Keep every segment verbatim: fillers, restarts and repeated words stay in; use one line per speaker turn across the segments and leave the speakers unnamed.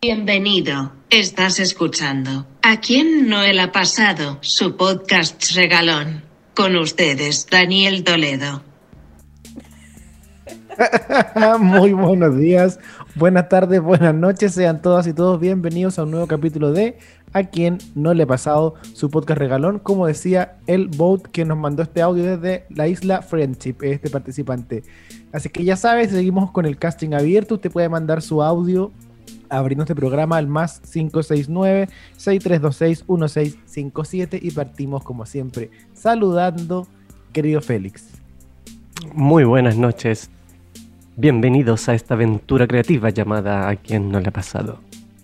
Bienvenido, estás escuchando ¿A quién no le ha pasado? Su podcast regalón. Con ustedes, Daniel Toledo.
Muy buenos días, buenas tardes, buenas noches, sean todas y todos bienvenidos a un nuevo capítulo de ¿A quién no le ha pasado? Su podcast regalón, como decía el bot que nos mandó este audio desde la isla Friendship, este participante. Así que ya sabes, seguimos con el casting abierto, usted puede mandar su audio abriendo este programa al más cinco seis nueve, seis tres dos seis, uno seis cinco siete y partimos como siempre saludando, querido Félix.
Muy buenas noches. Bienvenidos a esta aventura creativa llamada ¿A quién no le ha pasado?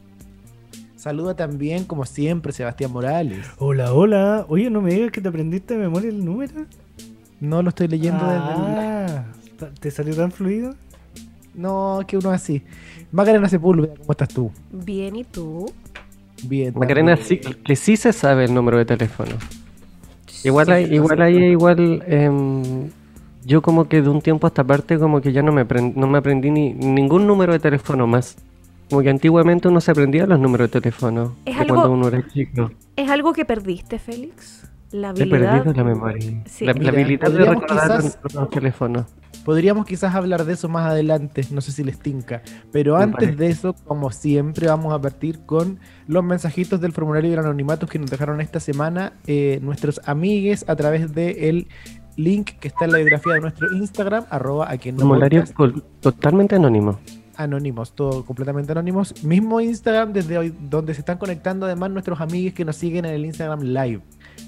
Saluda también, como siempre, Sebastián Morales.
Hola, hola. Oye, no me digas que te aprendiste de memoria el número.
No lo estoy leyendo
ah,
desde el...
¿Te salió tan fluido?
No, que uno así. Macarena Sepúlveda, ¿cómo estás tú?
Bien, ¿y tú?
Bien.
Macarena, sí, que sí se sabe el número de teléfono. Igual hay, igual hay, igual... Eh, yo como que de un tiempo a esta parte como que ya no me, aprend, no me aprendí ni ningún número de teléfono más. Como que antiguamente uno se aprendía los números de teléfono.
¿Es
de
algo,
cuando uno era chico.
¿Es algo que perdiste, Félix? La
He
habilidad...
perdido la memoria.
Sí.
La,
Mira,
la habilidad de recordar
quizás,
los, los teléfonos.
Podríamos quizás hablar de eso más adelante, no sé si les tinca. Pero
Me
antes
parece.
de eso, como siempre, vamos a partir con los mensajitos del formulario del anonimato que nos dejaron esta semana eh, nuestros amigues a través del link que está en la biografía de nuestro Instagram, arroba a quien no
Formulario
podcast.
col- totalmente anónimo.
Anónimos, todo completamente anónimos. Mismo Instagram desde hoy, donde se están conectando además nuestros amigues que nos siguen en el Instagram Live.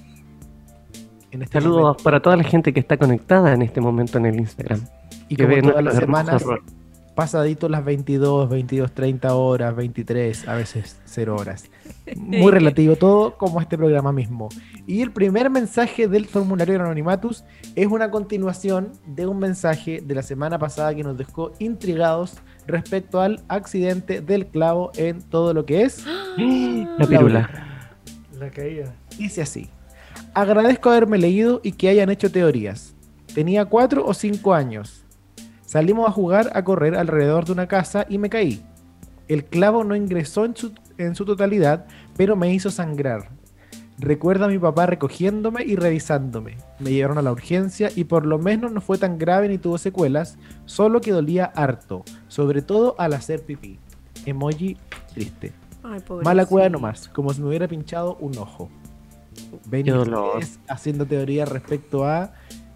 En este
Saludos
momento.
para toda la gente que está conectada en este momento en el Instagram.
Y
que
como
ve
todas las
nuestros hermosos
semanas,
rostros.
pasadito las veintidós, veintidós, treinta horas, veintitrés, a veces cero horas. Muy relativo todo, como este programa mismo. Y el primer mensaje del formulario de Anonimatus es una continuación de un mensaje de la semana pasada que nos dejó intrigados respecto al accidente del clavo en todo lo que es
La pirula.
La caída.
Dice así: agradezco haberme leído y que hayan hecho teorías. Tenía cuatro o cinco años. Salimos a jugar a correr alrededor de una casa y me caí. El clavo no ingresó en su, en su totalidad, pero me hizo sangrar. Recuerdo a mi papá recogiéndome y revisándome. Me llevaron a la urgencia y por lo menos no fue tan grave ni tuvo secuelas, solo que dolía harto, sobre todo al hacer pipí. Emoji triste.
Ay,
Mala cueva
pobrecito.
nomás, como si me hubiera pinchado un ojo. Ven
Qué dolor.
ustedes haciendo teoría respecto a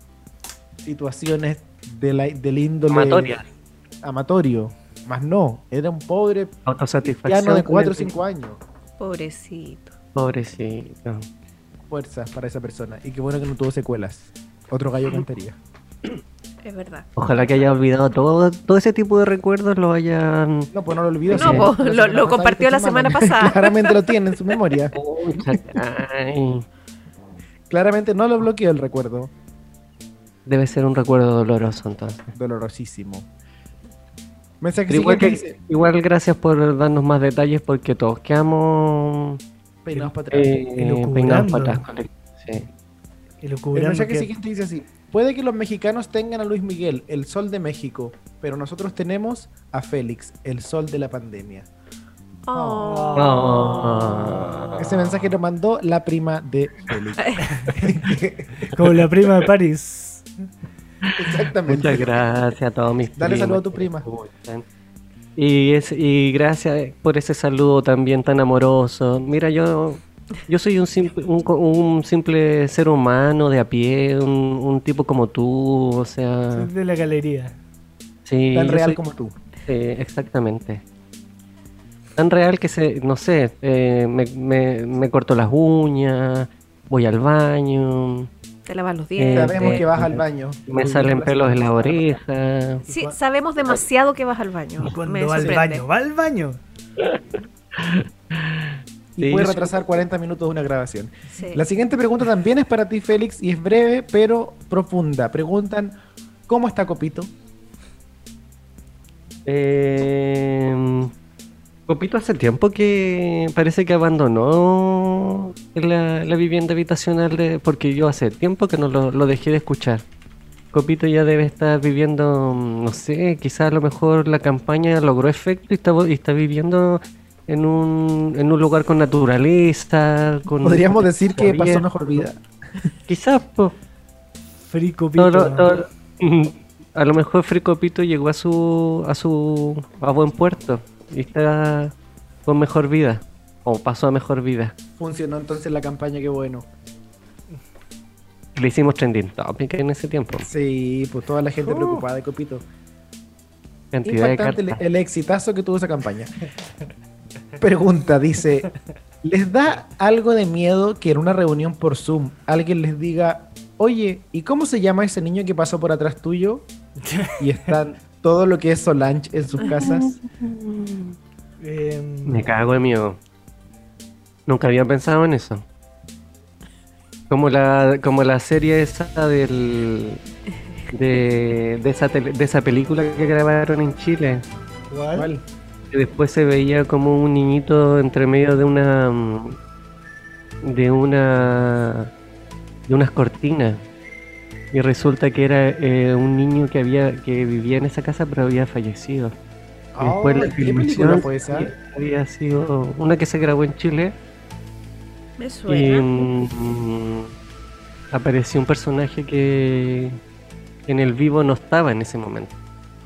situaciones de la, del índole
Amatoria.
amatorio. Más no, era un pobre
Autosatisfacción.
piano de
con
cuatro o
el-
cinco años.
Pobrecito.
Pobrecito.
Fuerzas para esa persona. Y qué bueno que no tuvo secuelas. Otro gallo cantaría.
Es verdad.
Ojalá que haya olvidado todo, todo ese tipo de recuerdos, lo hayan...
No, pues no lo olvidó.
No,
sí.
pues,
La
lo-
semana
lo
pasada,
compartió
esta
la semana pasada.
Claramente lo tiene en su memoria.
Pucha, ay.
Claramente no lo bloqueó el recuerdo.
Debe ser un recuerdo doloroso entonces.
Dolorosísimo. Mensaje
Pero igual,
siguiente
que,
dice:
igual gracias por darnos más detalles porque todos quedamos
peinados para atrás.
eh,
Elucubrando.
peinados para atrás. Sí.
Y
El
lo cubrando
mensaje
que...
siguiente dice así: puede que los mexicanos tengan a Luis Miguel, el sol de México, pero nosotros tenemos a Félix, el sol de la pandemia.
Oh.
Oh.
Ese mensaje lo mandó la prima de Félix.
Como la prima de París.
Exactamente.
Muchas gracias a todos mis
Dale
primos
saludo a tu
que
prima.
escuchan. Y, es, y gracias por ese saludo también tan amoroso. Mira, yo yo soy un simple, un, co- un simple ser humano de a pie, un, un tipo como tú, o sea...
De la galería.
Sí,
Tan
yo
real
soy-
como tú.
Sí, exactamente. Tan real que se, no sé, eh, me, me, me corto las uñas, voy al baño,
Te lavas los
Eh,
dientes.
Sabemos
eh,
que vas al baño.
me salen pelos en la oreja.
Sí, sabemos demasiado que vas al baño.
Y cuando
Me
va al
sorprende.
baño, va al baño.
Y
Sí,
puede
yo soy-
retrasar cuarenta minutos de una grabación.
Sí.
La siguiente pregunta también es para ti, Félix, y es breve, pero profunda. Preguntan: ¿cómo está Copito?
Eh, Copito hace tiempo que parece que abandonó la, la vivienda habitacional de, porque yo hace tiempo que no lo, lo dejé de escuchar. Copito ya debe estar viviendo, no sé, quizás a lo mejor la campaña logró efecto y está, y está viviendo en un, en un lugar con naturaleza, con...
Podríamos decir que pasó
Bien.
mejor vida.
Quizás, pues,
Frico Pito.
todo, lo- todo- a lo mejor Fricopito llegó a su, a su, a buen puerto y está con mejor vida, o pasó a mejor vida.
Funcionó entonces la campaña, qué bueno.
Le hicimos trending topic en ese tiempo.
Sí, pues toda la gente
Oh.
preocupada de Copito.
Cantidad de
Impactante el,
cartas.
el exitazo que tuvo esa campaña. Pregunta, dice, ¿les da algo de miedo que en una reunión por Zoom alguien les diga, oye, ¿y cómo se llama ese niño que pasó por atrás tuyo? Y están todo lo que es Solange en sus casas.
Em,
Me cago de miedo. Nunca había pensado en eso. Como la, como la serie esa del de, de esa tele- de esa película que grabaron en Chile.
¿Cuál?
¿Cuál?
Que después se veía como un niñito entre medio de una mm, de una de unas cortinas. Y resulta que era eh, un niño que había que vivía en esa casa pero había fallecido. Y después la
Ay, ¿qué película
filmación
fue esa?
había sido una que se grabó en Chile.
Me
Y
suena.
mm, apareció un personaje que en el vivo no estaba en ese momento.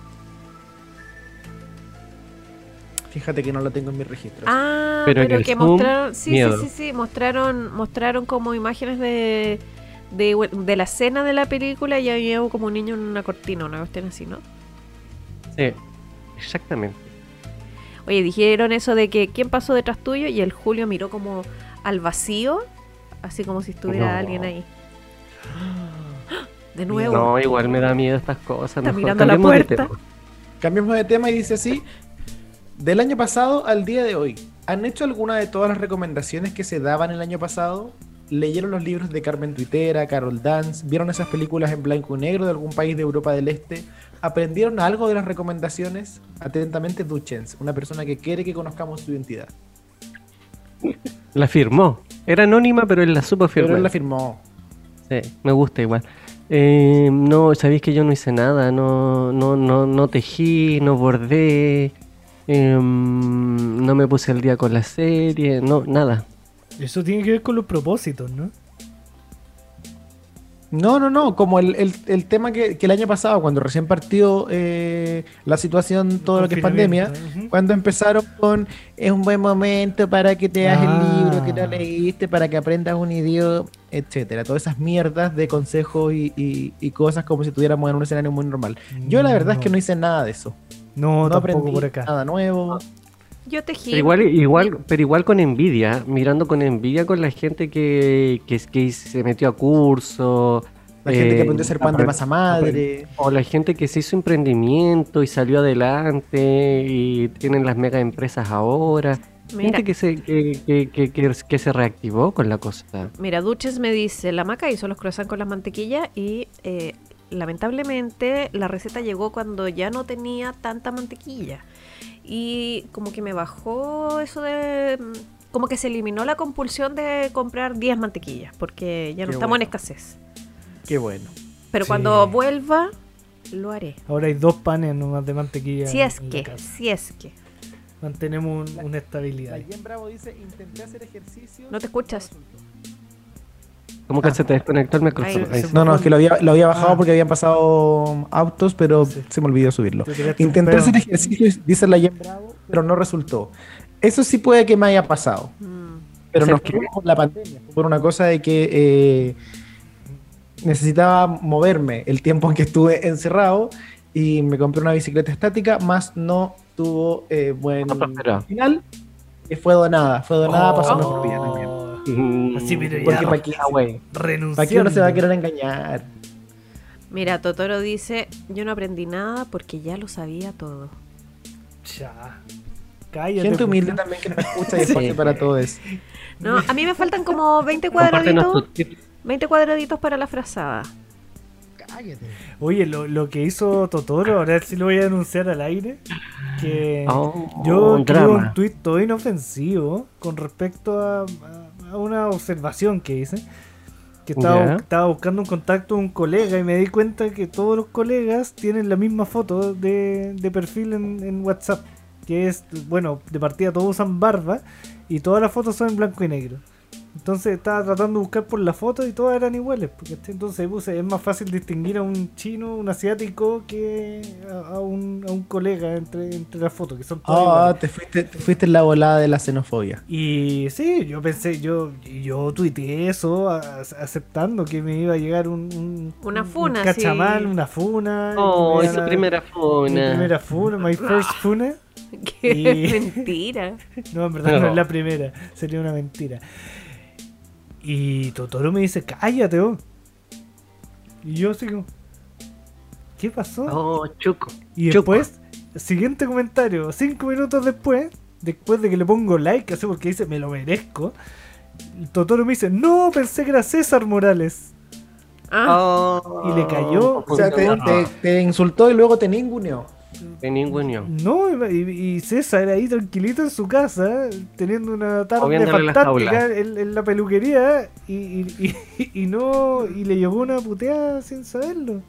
Fíjate que no lo tengo en mis registros.
Ah,
Pero
pero,
en el
que
Zoom,
mostraron, sí,
miedo.
sí, sí, sí, mostraron, mostraron como imágenes de, de, de la escena de la película y había como un niño en una cortina, una cuestión así, ¿no?
Sí, exactamente.
Oye, dijeron eso de que quién pasó detrás tuyo y el Julio miró como al vacío, así como si estuviera
No.
alguien ahí. De nuevo.
No, igual me da miedo estas cosas.
Está
mejor
mirando a la
cambiemos de
puerta.
tema.
Cambiemos de tema y dice así, del año pasado al día de hoy, ¿han hecho alguna de todas las recomendaciones que se daban el año pasado? ¿Leyeron los libros de Carmen Tuitera, Carol Dance? ¿Vieron esas películas en blanco y negro de algún país de Europa del Este? ¿Aprendieron algo de las recomendaciones? Atentamente, Duchens, una persona que quiere que conozcamos su identidad.
La firmó. Era anónima, pero él la supo
Pero
firmar.
él la firmó.
Sí, me gusta igual. Eh, no, sabéis que yo no hice nada, no, no, no, no tejí, no bordé, em, no me puse al día con la serie, no, nada.
Eso tiene que ver con los propósitos, ¿no?
No, no, no, como el, el, el tema que, que el año pasado, cuando recién partió eh, la situación, todo lo que es pandemia,
Confinamiento, ujú.
cuando empezaron con es un buen momento para que te hagas
Ah.
el libro que no leíste, para que aprendas un idioma, etcétera. Todas esas mierdas de consejos y, y, y cosas como si estuviéramos en un escenario muy normal. Yo la verdad es que no hice nada de eso.
No,
No
tampoco
aprendí
por acá.
nada nuevo.
Yo tejí.
Pero igual, igual, pero igual con envidia, mirando con envidia con la gente que, que, que se metió a curso.
La gente que
eh,
aprendió a hacer pan de
apre-
masa madre.
O la gente que se hizo emprendimiento y salió adelante y tienen las mega empresas ahora.
Mira,
Gente que se, que, que, que, que, que se reactivó con la cosa.
mira, Duches me dice, la maca hizo los croissants con las mantequillas y eh, lamentablemente la receta llegó cuando ya no tenía tanta mantequilla. Y como que me bajó eso de... Como que se eliminó la compulsión de comprar diez mantequillas, porque ya no
Qué
estamos
bueno.
en escasez.
Qué bueno.
Pero
Sí.
cuando vuelva, lo haré.
Ahora hay dos panes nomás de mantequilla.
Si
en-
es
en la
que,
casa.
si es que.
Mantenemos un- una
La
estabilidad.
Jen Bravo dice, intenté hacer ejercicio.
No te escuchas.
¿Cómo que
Ah.
se te desconectó el micrófono?
Ahí.
Ahí
Se-
sí.
No, no, es que lo había, lo había bajado
Ah.
porque habían pasado autos, pero
Sí.
se me olvidó subirlo.
Te tiraste un
Intenté
pedo.
hacer ejercicio, dice la Jen Bravo, pero no resultó. Eso sí puede que me haya pasado,
Mm.
pero
¿Hacer
no
qué?
fue por la pandemia, fue por una cosa de que eh, necesitaba moverme el tiempo en que estuve encerrado y me compré una bicicleta estática, más no tuvo eh, buen
No prosperó.
final y fue donada, fue donada, pasó
Oh.
mejor vida también.
Mm,
Así, mira,
Porque
ya.
para qué,
güey.
Renunciando.
¿para qué uno se va a querer engañar?
Mira, Totoro dice, yo no aprendí nada porque ya lo sabía todo.
Ya. Cállate.
Gente
pues.
humilde también que nos escucha y
Sí.
espacio para todos.
No, a mí me faltan como veinte
Compártenos
cuadraditos,
tus tips.
veinte cuadraditos para la frazada.
Oye, lo, lo que hizo Totoro, ahora sí lo voy a denunciar al aire. Que
Oh,
yo
un
escribo
drama.
un tuit todo inofensivo con respecto a, a- a una observación que hice. Que estaba,
Ya.
estaba buscando un contacto de un colega y me di cuenta que todos los colegas tienen la misma foto de, de perfil en, en WhatsApp. que es, bueno, de partida todos usan barba y todas las fotos son en blanco y negro. Entonces estaba tratando de buscar por la foto y todas eran iguales. Porque entonces puse, es más fácil distinguir a un chino, un asiático, que a, a, un, a un colega entre, entre las fotos, que son todas
Ah,
iguales.
te fuiste, te fuiste en la volada de la xenofobia.
Y sí, yo pensé, yo yo tuiteé eso a- aceptando que me iba a llegar un, un
Una
un-
funa,
un cachamal,
sí.
una funa.
Oh,
y que me
es su
iban a-
primera
Mi
funa.
primera funa, my first funa.
Qué
Y-
mentira.
No, en verdad no.
No.
es la primera, sería una mentira. Y Totoro me dice, cállate, oh. Y yo así como, ¿qué pasó?
Oh, Chuco.
y
Chuco.
después, siguiente comentario, cinco minutos después, después de que le pongo like, así porque dice, me lo merezco, Totoro me dice, no, pensé que era César Morales.
Ah,
Oh,
Y le cayó,
O sea, te, te, te insultó y luego te ninguneó.
De ninguno.
No, y, y César ahí tranquilito en su casa, teniendo una tarde
Moviéndole la
fantástica
jaula.
en, en la peluquería, y, y, y, y no, y le llegó una puteada sin saberlo.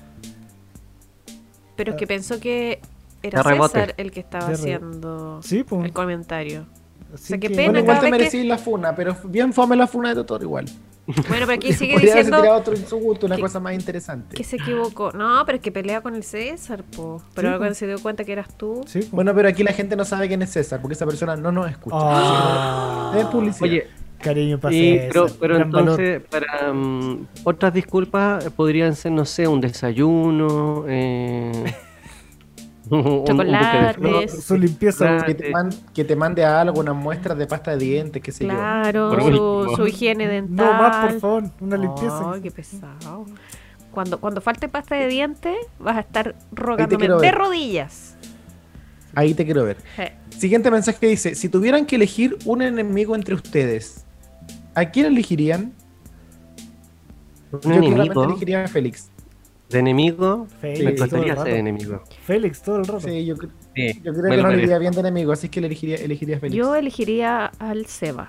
pero es que pensó que era
De rebote.
César el que estaba
De re-
haciendo
Sí, pues.
el comentario.
Así
sea, qué
que-
pena
Bueno, igual
cada
te
vez que-
merecí la funa, pero bien fome la funa de Totoro igual.
Bueno, pero aquí sigue
Podría haberse
diciendo
tirado otro insulto, una
que-
cosa más interesante.
que se equivocó. No, pero es que pelea con el César, po. Pero
Sí,
ahora
po.
cuando se dio cuenta que eras tú.
Sí, pues.
Bueno, pero aquí la gente no sabe quién es César, porque esa persona no nos escucha.
Ah.
Es publicidad.
Oye,
Cariño para
y,
César,
pero, pero
gran valor.
entonces, para mm, otras disculpas, eh, podrían ser, no sé, un desayuno, eh, un- un buque de
Chocolates.
flores.
No, su limpieza.
Claro.
que, te man- que te mande algo, unas muestras de pasta de dientes, qué sé
Claro,
Por
su,
último.
su higiene dental.
No más, por favor, una limpieza.
Ay, qué pesado. Cuando, cuando falte pasta de dientes, vas a estar rogándome
quiero
de
ver.
rodillas.
yo. Ahí te quiero ver.
Je.
Siguiente mensaje que dice: si tuvieran que elegir un enemigo entre ustedes, ¿a quién elegirían?
Un
Yo claramente
enemigo
elegiría a Félix.
de enemigo,
Félix,
me
todo el
costaría
rato.
ser enemigo.
Félix todo el rato.
Sí, yo, cre-
Sí,
yo creo
me
que
lo
no le
merezco.
iría bien de enemigo, así que le elegiría, elegiría a Félix.
Yo elegiría al Seba.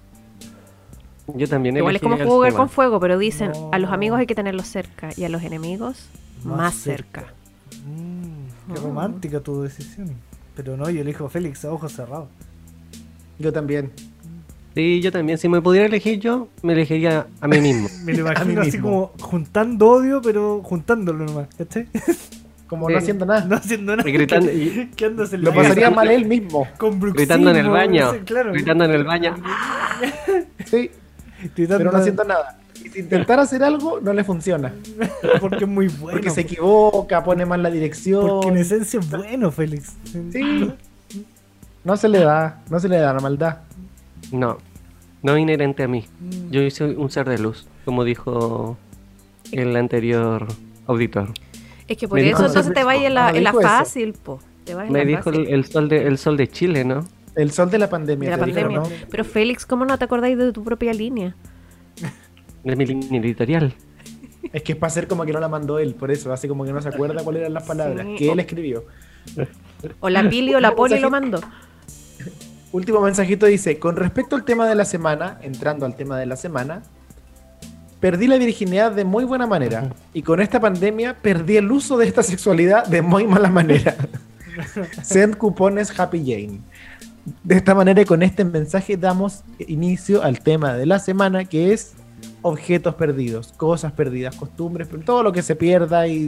Yo también
Igual es como
elegiría al
jugar
Seba.
con fuego, pero dicen,
No.
a los amigos hay que tenerlos cerca y a los enemigos
Más
más,
cerca.
cerca.
Mm, qué
Ah.
romántica tu decisión. Pero no, yo elijo a Félix a ojos cerrados.
Yo también.
Sí, yo también. Si me pudiera elegir yo, me elegiría a mí mismo.
Me lo
A mí
imagino así
mismo.
como juntando odio, pero juntándolo nomás, ¿cachai?
Como
Sí.
no haciendo nada.
No haciendo nada.
Y gritando- y-
¿Qué andas en
Lo
la
pasaría
casa?
mal él mismo.
Con bruxismo,
Gritando en el baño.
sí, claro.
Gritando en el baño.
Sí,
Gritando
pero no haciendo nada. Y si intentara hacer algo, no le funciona.
porque es muy bueno.
Porque se equivoca, pone mal la dirección.
Porque en esencia es bueno, Félix.
Sí. No se le da, no se le da la maldad.
No, no inherente a mí.
Mm.
Yo soy un ser de luz, como dijo el anterior auditor.
Es que por
Me
eso
dijo-
entonces te vayas en la,
Ah,
en la
dijo eso.
fácil, po. Te vas en
Me
la
dijo el,
fácil.
el sol de el sol de Chile, ¿no?
El sol de la pandemia.
de la
te dijo,
pandemia.
¿no?
Pero Félix, ¿cómo no te acordáis de tu propia línea?
De mi línea editorial.
Es que es para hacer como que no la mandó él, por eso, así como que no se acuerda cuáles eran las palabras
Sí.
que él escribió.
O la Pili o la Poli lo mandó.
Último mensajito dice: con respecto al tema de la semana, entrando al tema de la semana, perdí la virginidad de muy buena manera. Y con esta pandemia perdí el uso de esta sexualidad de muy mala manera. Send cupones Happy Jane. De esta manera y con este mensaje damos inicio al tema de la semana, que es objetos perdidos, cosas perdidas, costumbres, todo lo que se pierda y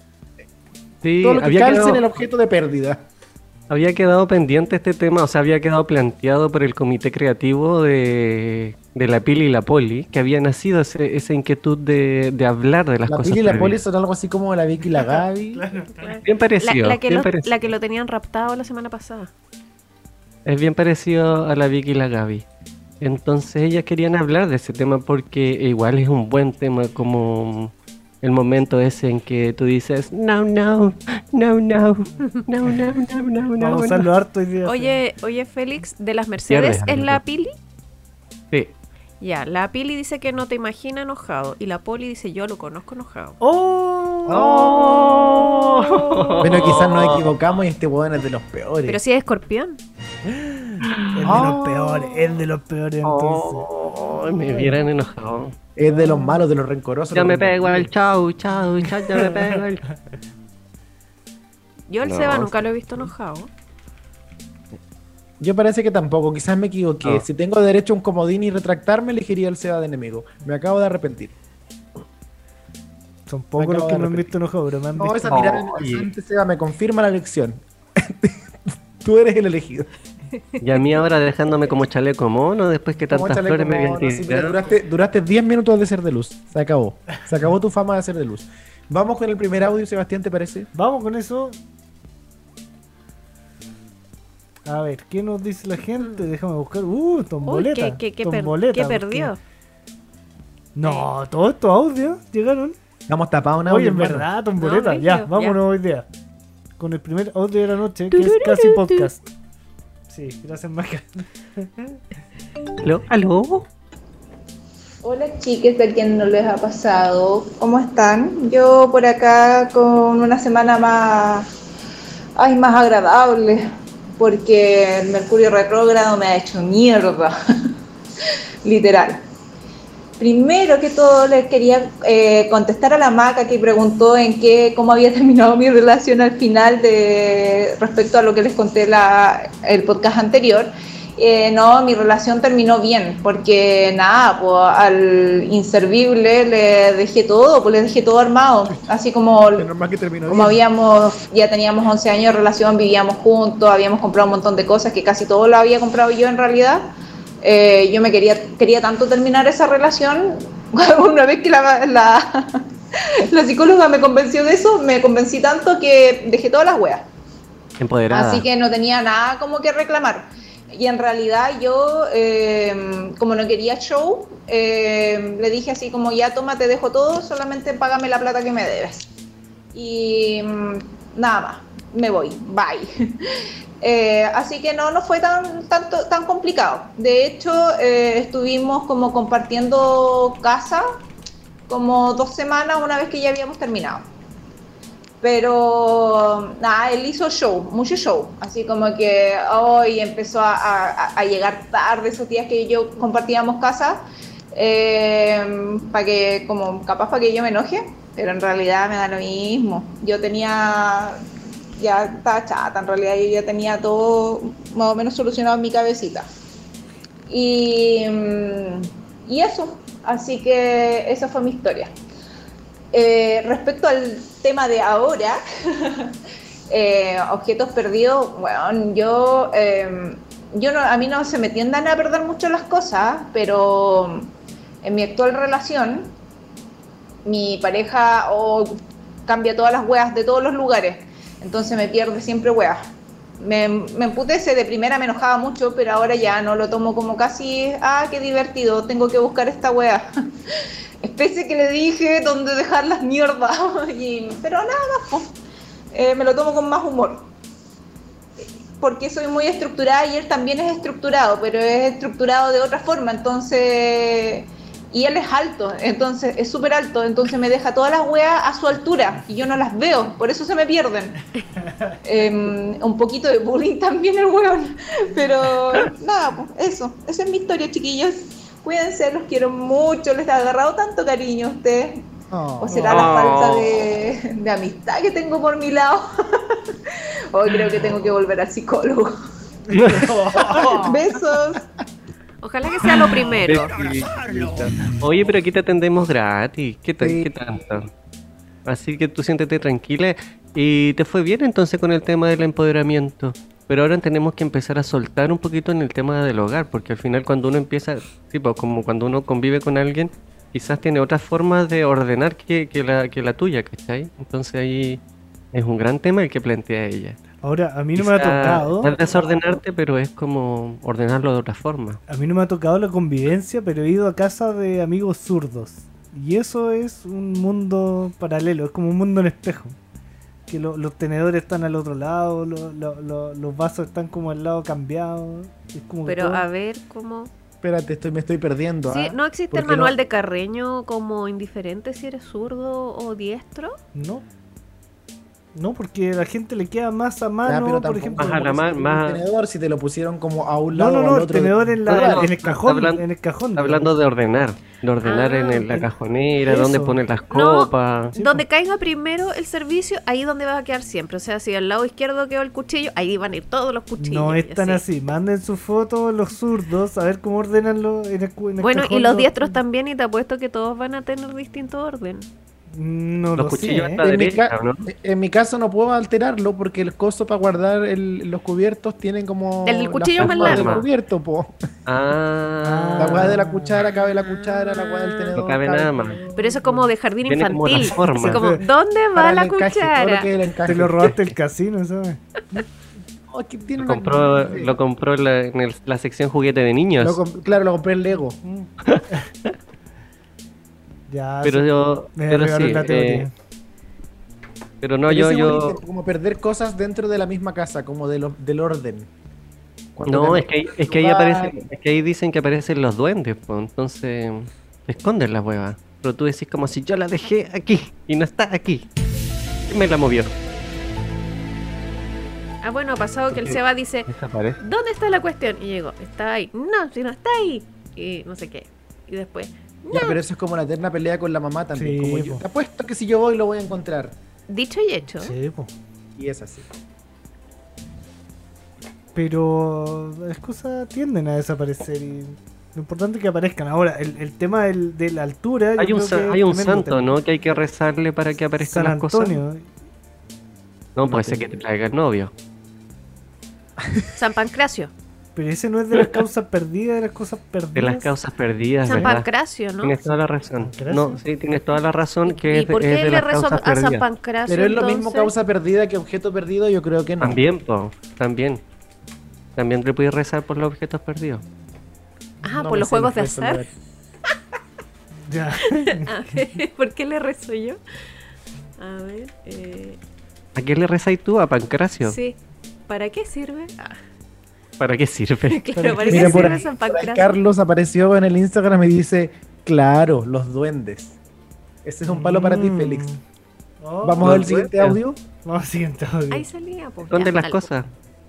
Sí,
todo lo que
había
calce
quedado,
en el objeto de pérdida.
había quedado pendiente este tema, o sea, había quedado planteado por el comité creativo de, de la Pili y la Poli, que había nacido ese- esa inquietud de, de hablar de las
La
cosas
Pili y la
perdidas.
Poli son algo así como la Vicky y la Gaby.
Bien
La,
parecido,
la que
bien
lo,
parecido.
la que lo tenían raptado la semana pasada.
Es bien parecido a la Vicky y la Gaby. Entonces ellas querían hablar de ese tema porque igual es un buen tema, como el momento ese en que tú dices no, no, no, no, no, no, no, no, no,
Vamos a
no.
usarlo harto hoy día.
Oye, oye Félix, ¿de las Mercedes
Pierde,
es la
amigo.
Pili?
Sí.
Ya, la Pili dice que no te imagina enojado y la Poli dice yo lo conozco enojado.
¡Oh!
Oh.
Bueno, quizás nos equivocamos y este weón es de los peores.
Pero si es escorpión.
Es de
Oh.
los peores, es de los peores entonces.
Oh, me hubieran enojado.
Es de los malos, de los rencorosos.
Ya
los
me pego al
rencorosos.
chau, chau, chau, ya me pego al...
Yo al
No,
Seba
sí.
nunca lo he visto enojado.
Yo parece que tampoco, quizás me equivoqué.
No.
Si tengo derecho a un comodín y retractarme, elegiría el Seba de enemigo. Me acabo de arrepentir.
Son pocos
acabo
los que
de
me han
repetir.
visto enojado, pero me han
No,
visto.
esa mirada
Oye.
inocente, Seba, me confirma la elección. Tú eres el elegido.
Y a mí ahora dejándome como chaleco mono después que
Como
tantas
chaleco
flores me habían
mono, sí, mira,
tirado.
duraste, duraste diez minutos de ser de luz. Se acabó. Se acabó tu fama de ser de luz. Vamos con el primer audio, Sebastián, ¿te parece?
Vamos con eso. A ver, ¿qué nos dice la gente? Déjame buscar. Uh,
Uy,
tomboleta.
¿qué, qué, qué, per-
tomboleta,
qué
porque-
perdió?
No, todos estos audios llegaron.
Estamos tapados en
Oye,
audio,
en
hermano.
verdad, tomboleta.
No,
ya,
brígido,
vámonos hoy día. Con el primer audio de la noche, que es casi podcast. Sí, gracias, Maca.
¿Aló? ¿Aló?
Hola chicas, ¿a quién no les ha pasado? ¿Cómo están? Yo por acá con una semana más, ay, más agradable, porque el Mercurio retrógrado me ha hecho mierda, literal. Primero que todo les quería eh, contestar a la Maca que preguntó en qué, cómo había terminado mi relación al final de respecto a lo que les conté la, el podcast anterior. Eh, no, mi relación terminó bien, porque nada, pues al inservible le dejé todo, pues le dejé todo armado, así como,
Menos mal que terminó
como
bien.
habíamos, ya teníamos once años de relación, vivíamos juntos, habíamos comprado un montón de cosas que casi todo lo había comprado yo en realidad. Eh, yo me quería, quería tanto terminar esa relación, una vez que la, la, la psicóloga me convenció de eso, me convencí tanto que dejé todas las weas.
Empoderada.
Así que no tenía nada como que reclamar. Y en realidad yo, eh, como no quería show, eh, le dije así como ya toma, te dejo todo, solamente págame la plata que me debes. Y mm, nada más, me voy, bye. Eh, así que no, no fue tan, tanto, tan complicado. De hecho, eh, estuvimos como compartiendo casa como dos semanas una vez que ya habíamos terminado. Pero nada, él hizo show, mucho show, así como que hoy empezó a, a, a llegar tarde esos días que yo compartíamos casa, eh, para que, como capaz para que yo me enoje, pero en realidad me da lo mismo. Yo tenía, ya estaba chata, en realidad yo ya tenía todo más o menos solucionado en mi cabecita. Y, y eso, así que esa fue mi historia. Eh, respecto al tema de ahora, eh, objetos perdidos, bueno, yo, eh, yo no, a mí no se me tiendan a perder mucho las cosas, pero en mi actual relación, mi pareja oh, cambia todas las weas de todos los lugares, entonces me pierde siempre weas. Me, me emputece, de primera me enojaba mucho, pero ahora ya no lo tomo como casi, ah, qué divertido, tengo que buscar esta wea. Especie que le dije dónde dejar las mierdas, y, pero nada más, pues, eh, me lo tomo con más humor. Porque soy muy estructurada y él también es estructurado, pero es estructurado de otra forma, entonces... Y él es alto, entonces es súper alto, entonces me deja todas las weas a su altura y yo no las veo, por eso se me pierden. Eh, un poquito de bullying también el weón, pero nada, pues eso, esa es mi historia, chiquillos. Cuídense, los quiero mucho, les he agarrado tanto cariño a ustedes.
Oh.
¿O será la falta de, de amistad que tengo por mi lado? Hoy creo que tengo que volver al psicólogo. Besos.
Ojalá que sea lo primero.
Oye, pero aquí te atendemos gratis. ¿Qué, ta-
Sí.
¿Qué tanto? Así que tú siéntete tranquila. Y te fue bien entonces con el tema del empoderamiento. Pero ahora tenemos que empezar a soltar un poquito en el tema del hogar, porque al final cuando uno empieza, tipo, como cuando uno convive con alguien, quizás tiene otras formas de ordenar que, que, la, que la tuya, ¿cachai? Entonces ahí es un gran tema el que plantea ella.
Ahora, a mí no me ha
Quizá
tocado.
no es desordenarte, pero es como ordenarlo de otra forma.
A mí no me ha tocado la convivencia, pero he ido a casa de amigos zurdos. Y eso es un mundo paralelo, es como un mundo en espejo. Que lo- los tenedores están al otro lado, lo- lo- lo- los vasos están como al lado cambiados. Es como que
Pero
todo-
a ver cómo...
Espérate, estoy, me estoy perdiendo.
Sí,
¿ah?
¿no existe el
Porque
manual
no-
de Carreño como indiferente si eres zurdo o diestro?
No. No, porque a la gente le queda más a mano,
Ah, pero
por
tampoco-
ejemplo.
Ajá, la ma-
el
más-
tenedor, si te lo pusieron como a un
No,
lado
no,
o
no,
al
el
otro.
tenedor en, la,
No, no,
en el
está
cajón,
hablando-
en el cajón.
Está hablando de ordenar. de ordenar
Ah,
en el- la
el-
cajonera,
eso.
dónde poner las
No.
copas.
Sí,
Donde
po.
caiga primero el servicio, ahí donde va a quedar siempre. O sea, si al lado izquierdo quedó el cuchillo, ahí van a ir todos los cuchillos.
No
y
es tan así. Manden sus fotos los zurdos a ver cómo ordenan los en el, cu- en el
Bueno, y
cajón
los diestros también, y te apuesto que todos van a tener distinto orden.
No
Los
lo sé.
cuchillos
¿eh?
a la
En mi,
derecha,
ca-
¿o no?
en mi caso no puedo alterarlo porque el coso para guardar el- los cubiertos tienen como.
El del cuchillo
las
más
formas del
largo.
cubierto, po.
Ah,
La hueá de la cuchara cabe la cuchara, la hueá del tenedor.
no cabe nada más.
Pero eso es como de jardín
Tiene como la
infantil.
forma.
Así como, ¿dónde va
Para el
la
encaje, todo lo
cuchara?
que es el encaje.
Te lo robaste el casino, ¿sabes?
Oh, es que tiene
Lo
una-
compró,
sí.
lo compró en la, en el- la sección juguete de niños.
Lo comp- claro, lo compré en Lego.
Ya.
Pero
sí,
yo,
me
pero
regaló
sí,
la teoría.
eh, pero no,
Pero
yo,
ese
yo,
bonito, como perder cosas dentro de la misma casa, como de lo- del orden. Cuando
no,
te-
es que, ahí- es que ahí
lugar-
aparecen, es que ahí dicen que aparecen los duendes, pues, entonces esconden la hueva. Pero tú decís como si yo la dejé aquí y no está aquí. ¿Quién me la movió?
Ah, bueno, ha pasado que el
Porque-
Seba dice,
Desaparece.
¿dónde está la cuestión? Y llegó, está ahí. No, si no está ahí. Y no sé qué. Y después,
Ya, pero eso es como la eterna pelea con la mamá también.
Sí,
como yo,
po.
te apuesto que si yo voy lo voy a encontrar.
dicho y hecho.
Sí, po.
Y es así.
Pero las cosas tienden a desaparecer y lo importante es que aparezcan. Ahora, el, el tema del- de la altura. yo
Hay un,
creo
sa-
que es
hay un
tremendo
santo,
tema.
¿no? Que hay que rezarle para que aparezcan
San
las cosas.
Antonio.
No, puede ser que te traiga el novio.
San Pancracio.
Pero ese no es de las causas perdidas, de las cosas perdidas.
De las causas perdidas,
San
¿verdad?
Pancracio, ¿no?
Tienes toda la razón.
¿Pancracio?
No, sí, tienes toda la razón que
¿Y
es, de-
por
es
qué
de
le
las
rezo
causas
a San
perdidas.
Pancracio?
Pero es lo mismo
entonces?
causa perdida que objeto perdido, yo creo que no.
También, po, también. También le puedes rezar por los objetos perdidos.
Ah,
No
por
me
los
sé
juegos de
rezo, la
azar.
verdad.
Ya.
A ver, ¿por qué le rezo yo? A ver, eh,
¿A qué le rezáis tú? ¿A Pancracio?
sí. ¿Para qué sirve? Ah,
¿Para qué sirve?
claro, ¿para
Mira,
qué
por
sirve
ahí,
San
por ahí
Pancracio?
Carlos apareció en el Instagram y dice, claro, los duendes. Ese es un palo para ti,
Mm.
Félix.
Oh,
Vamos
los
al siguiente
duendes.
audio.
Vamos al siguiente audio.
Ahí salía, pues.
¿Dónde
ya,
las
dale.
cosas?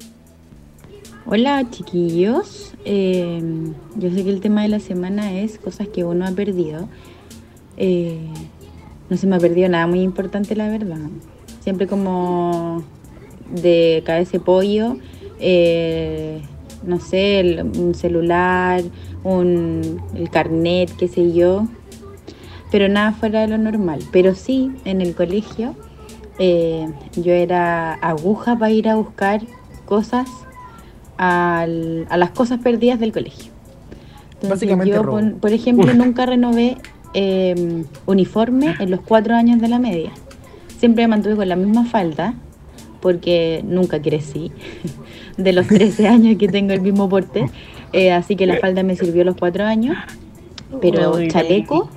Hola chiquillos, Eh, yo sé que el tema de la semana es cosas que uno ha perdido. Eh, no se me ha perdido nada muy importante, la verdad. Siempre como de cabeza de pollo, eh, no sé, el- un celular, un, el carnet, qué sé yo, pero nada fuera de lo normal. Pero sí, en el colegio eh, yo era aguja para ir a buscar cosas al- a las cosas perdidas del colegio. Entonces,
Básicamente
yo,
robo.
por, por ejemplo, nunca renové eh, uniforme en los cuatro años de la media. Siempre me mantuve con la misma falda, porque nunca crecí. De los trece años que tengo el mismo porte, eh, así que la falda me sirvió los cuatro años. Pero
Ay,
chaleco,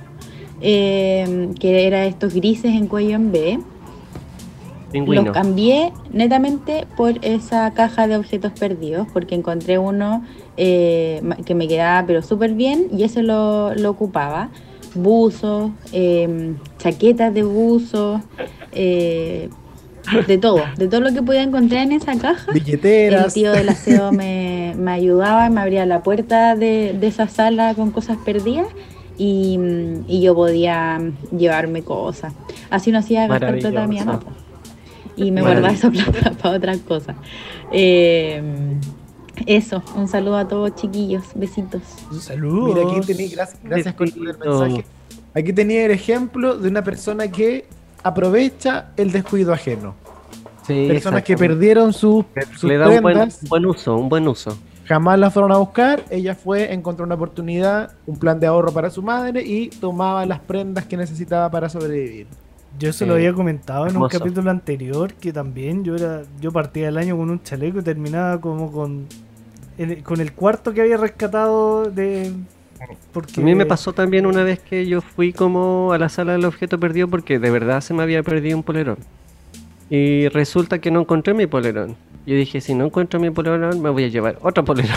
eh, que era estos grises en cuello en B,
Pingüino.
los cambié netamente por esa caja de objetos perdidos, porque encontré uno eh, ma- que me quedaba pero súper bien y ese lo, lo ocupaba. Buzos, eh, chaquetas de buzo, eh, de todo, de todo lo que podía encontrar en esa caja. El
Billeteras.
tío del aseo me, me ayudaba, me abría la puerta de, de esa sala con cosas perdidas y, y yo podía llevarme cosas. Así no hacía gastar plata a mi mamá.
Maravilloso.
Y me guardaba esa plata para otras cosas. Eh, eso, un saludo a todos chiquillos, besitos.
Saludos.
Mira, aquí tenía, gracias, gracias por el
Besito.
mensaje. Aquí tenía el ejemplo de una persona que aprovecha el descuido ajeno.
Sí,
Personas que
exactamente.
perdieron sus, sus
Le da un buen,
prendas,
un buen uso, un buen uso.
jamás las fueron a buscar. Ella fue, encontró una oportunidad, un plan de ahorro para su madre y tomaba las prendas que necesitaba para sobrevivir.
Yo se
Sí.
lo había comentado en un
Hermoso.
capítulo anterior que también yo era yo partía el año con un chaleco y terminaba como con el, con el cuarto que había rescatado de porque
A mí me pasó también una vez que yo fui como a la sala del objeto perdido porque de verdad se me había perdido un polerón. Y resulta que no encontré mi polerón. Yo dije, si no encuentro mi polerón, me voy a llevar otro polerón.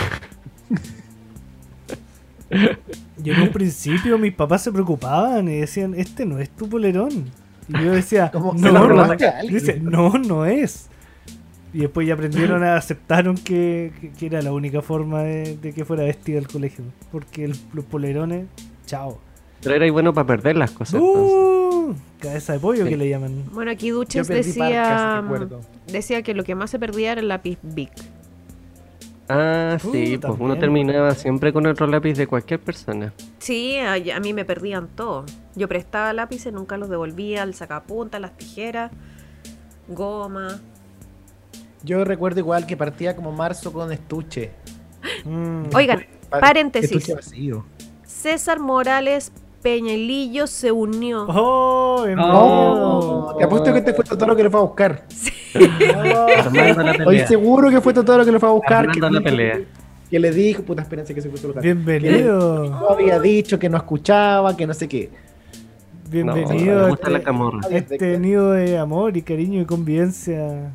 yo en un principio mis papás se preocupaban y decían, este no es tu polerón. Y yo decía,
Como
no,
se lo
no,
robaste a alguien.
dice, no, no es. Y después ya aprendieron a aceptaron que, que- que era la única forma de, de que fuera vestida al colegio. Porque el- los polerones, chao.
Pero era bueno para perder las cosas. entonces.
Uh, cabeza de pollo
Sí.
que le llaman.
Bueno, aquí
Yo
Duches
perdí
decía,
parcas, recuerdo.
decía que lo que más se perdía era el lápiz Bic.
Ah,
Uh,
sí, pues uno
también.
terminaba siempre con otro lápiz de cualquier persona.
Sí, a, a mí me perdían todo. Yo prestaba lápices, nunca los devolvía, el sacapuntas, las tijeras, goma.
Yo recuerdo igual que partía como marzo con estuche.
Mm.
Oigan,
Pa-
paréntesis.
Estuche vacío.
César Morales Peñalillo se unió.
¡Oh! en
Oh.
Oh, te apuesto que este fue Totoro que lo fue a buscar.
serio.
Armando la
Estoy
pelea.
seguro que fue Totoro que lo fue a buscar.
Armando
que,
la pelea.
que le dijo, puta, espérense que se puso local.
Bienvenido.
No había dicho que no escuchaba, que no sé qué.
Bienvenido
No,
a
me gusta la
este,
camorra.
a este nido de amor y cariño y convivencia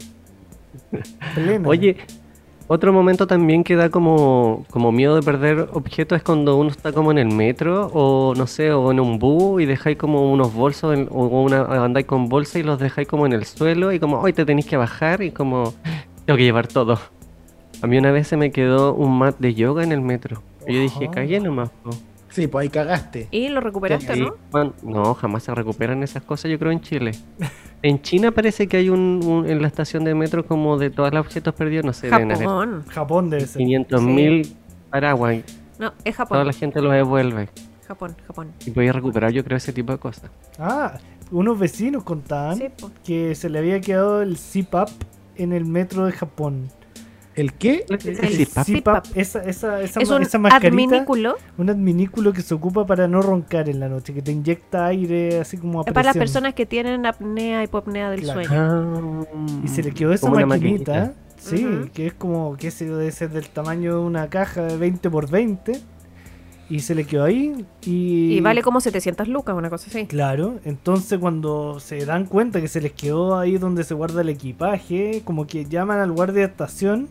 plena.
Oye, otro momento también que da como, como miedo de perder objetos es cuando uno está como en el metro o no sé, o en un bus y dejáis como unos bolsos en- o una, andáis con bolsa y los dejáis como en el suelo y como hoy te tenéis que bajar y como tengo que llevar todo. A mí una vez se me quedó un mat de yoga en el metro y yo dije,
Ajá.
cagué nomás. po".
Sí, pues ahí cagaste.
Y lo recuperaste,
Sí,
¿no?
man, no, jamás se recuperan esas cosas, yo creo, en Chile. En China parece que hay un, un- en la estación de metro como de todos los objetos perdidos, no sé, deben haber
Japón.
Japón debe ser.
quinientos mil paraguas.
No, es
Toda
Japón.
la gente los devuelve.
Japón, Japón.
Y podía recuperar, yo creo, ese tipo de cosas.
Ah, unos vecinos contaban
Sí, po.
que se le había quedado el C PAP en el metro de Japón.
¿El qué?
El
El
C-PAP.
C PAP, esa, esa, esa,
Es
ma-
un
esa mascarita,
adminículo.
un adminículo que se ocupa para no roncar en la noche, que te inyecta aire así como a
Es para las
presión.
personas que tienen apnea, hipopnea del
Claro.
sueño.
Ah,
Y se le quedó esa
como una
maquinita,
maquinita.
sí,
Ujú.
que es como, que se debe ser del tamaño de una caja de veinte por veinte. Y se le quedó ahí y...
Y vale como setecientas lucas, una cosa así.
Claro, entonces cuando se dan cuenta que se les quedó ahí donde se guarda el equipaje, como que llaman al guardia de estación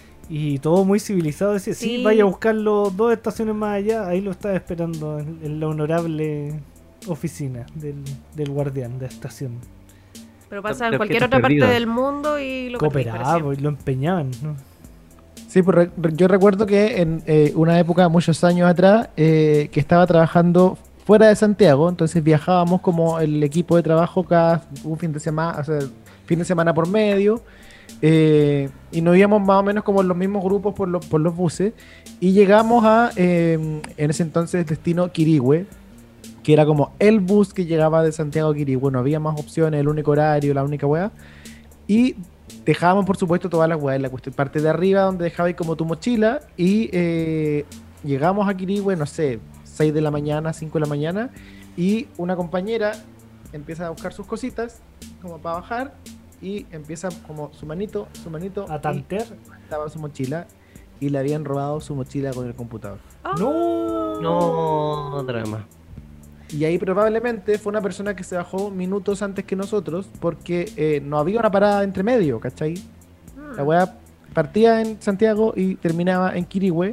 y todo muy civilizado dice, sí,
Sí.
vaya a buscarlo dos estaciones más allá, ahí lo estaba esperando en, en la honorable oficina del, del guardián de estación.
Pero pasa
De
en cualquier
objetos
otra parte
perdidos.
del mundo y lo perdí,
Cooperaba
parecía.
pues, y lo empeñaban, ¿no?
Sí, pues re- re- yo recuerdo que en eh, una época, muchos años atrás, eh, que estaba trabajando fuera de Santiago, entonces viajábamos como el equipo de trabajo cada un fin de semana, o sea, fin de semana por medio, eh, y nos íbamos más o menos como en los mismos grupos por, los por los buses, y llegamos a, eh, en ese entonces, destino Quirihue, que era como el bus que llegaba de Santiago a Quirihue, no había más opciones, el único horario, la única weá, y dejábamos por supuesto todas las weas en la cuestión, parte de arriba donde dejabais como tu mochila y eh, llegamos a Quirihue, no sé, seis de la mañana, cinco de la mañana y una compañera empieza a buscar sus cositas como para bajar y empieza como su manito, su manito
A tantear.
y estaba su mochila y le habían robado su mochila con el computador.
Ah,
No,
No, drama.
Y ahí probablemente fue una persona que se bajó minutos antes que nosotros porque eh, no había una parada entre medio, ¿cachai?
mm.
La weá partía en Santiago y terminaba en Quirihue.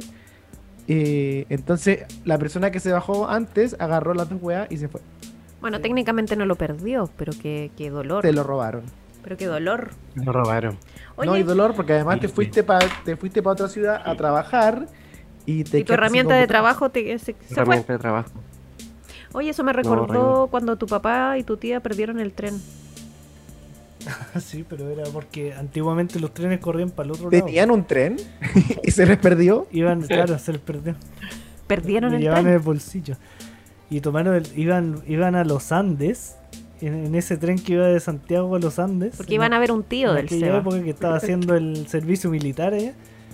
Eh, entonces, la persona que se bajó antes agarró las dos weas y se fue.
Bueno, técnicamente no lo perdió, pero qué, qué dolor.
Se lo robaron.
Pero qué dolor.
Lo robaron.
Oye,
No hay dolor porque además
Sí,
te
sí.
fuiste para te fuiste para otra ciudad a trabajar y te
y tu
quedaste
herramienta
sin
de
computador.
trabajo te, se, se fue.
Herramienta de trabajo.
Oye, eso me recordó cuando tu papá y tu tía perdieron el tren.
sí, pero era porque antiguamente los trenes corrían para el otro lado.
Tenían un tren y se les perdió.
Iban, claro, se les perdió.
Perdieron
Me
el
llevaban en
tren.
el bolsillo. Y tomaron el- iban, iban a los Andes, en, en ese tren que iba de Santiago a los Andes.
Porque iban a ver un tío
en
del
aquella
Seba.
época que estaba haciendo el servicio militar allá.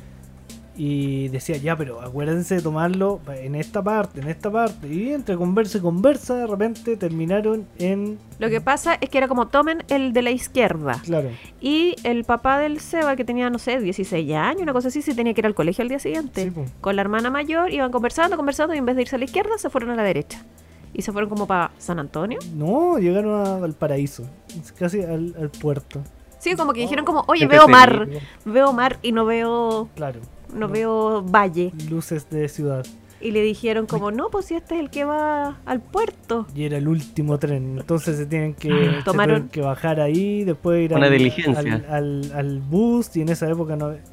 Y decía, ya, pero acuérdense de tomarlo en esta parte, en esta parte. Y entre conversa y conversa, de repente terminaron en...
Lo que pasa es que era como tomen el de la izquierda.
Claro,
Y el papá del Seba, que tenía, no sé, dieciséis años, una cosa así, se tenía que ir al colegio al día siguiente.
Sí, po.
Con la hermana mayor, iban conversando, conversando, y en vez de irse a la izquierda, se fueron a la derecha. Y se fueron como para San Antonio.
no, llegaron a Valparaíso, casi al, al puerto.
Sí, como que dijeron como, oye,
Qué
veo mar,
entretenido.
veo mar y no veo,
Claro,
no veo valle.
luces de ciudad.
Y le dijeron como, no, pues si este es el que va al puerto.
Y era el último tren, entonces se tienen que, se
Ah, Tomaron-
tuvieron que bajar ahí, después ir
Una
al,
diligencia.
al, al- al bus, y en esa época no había- Ah,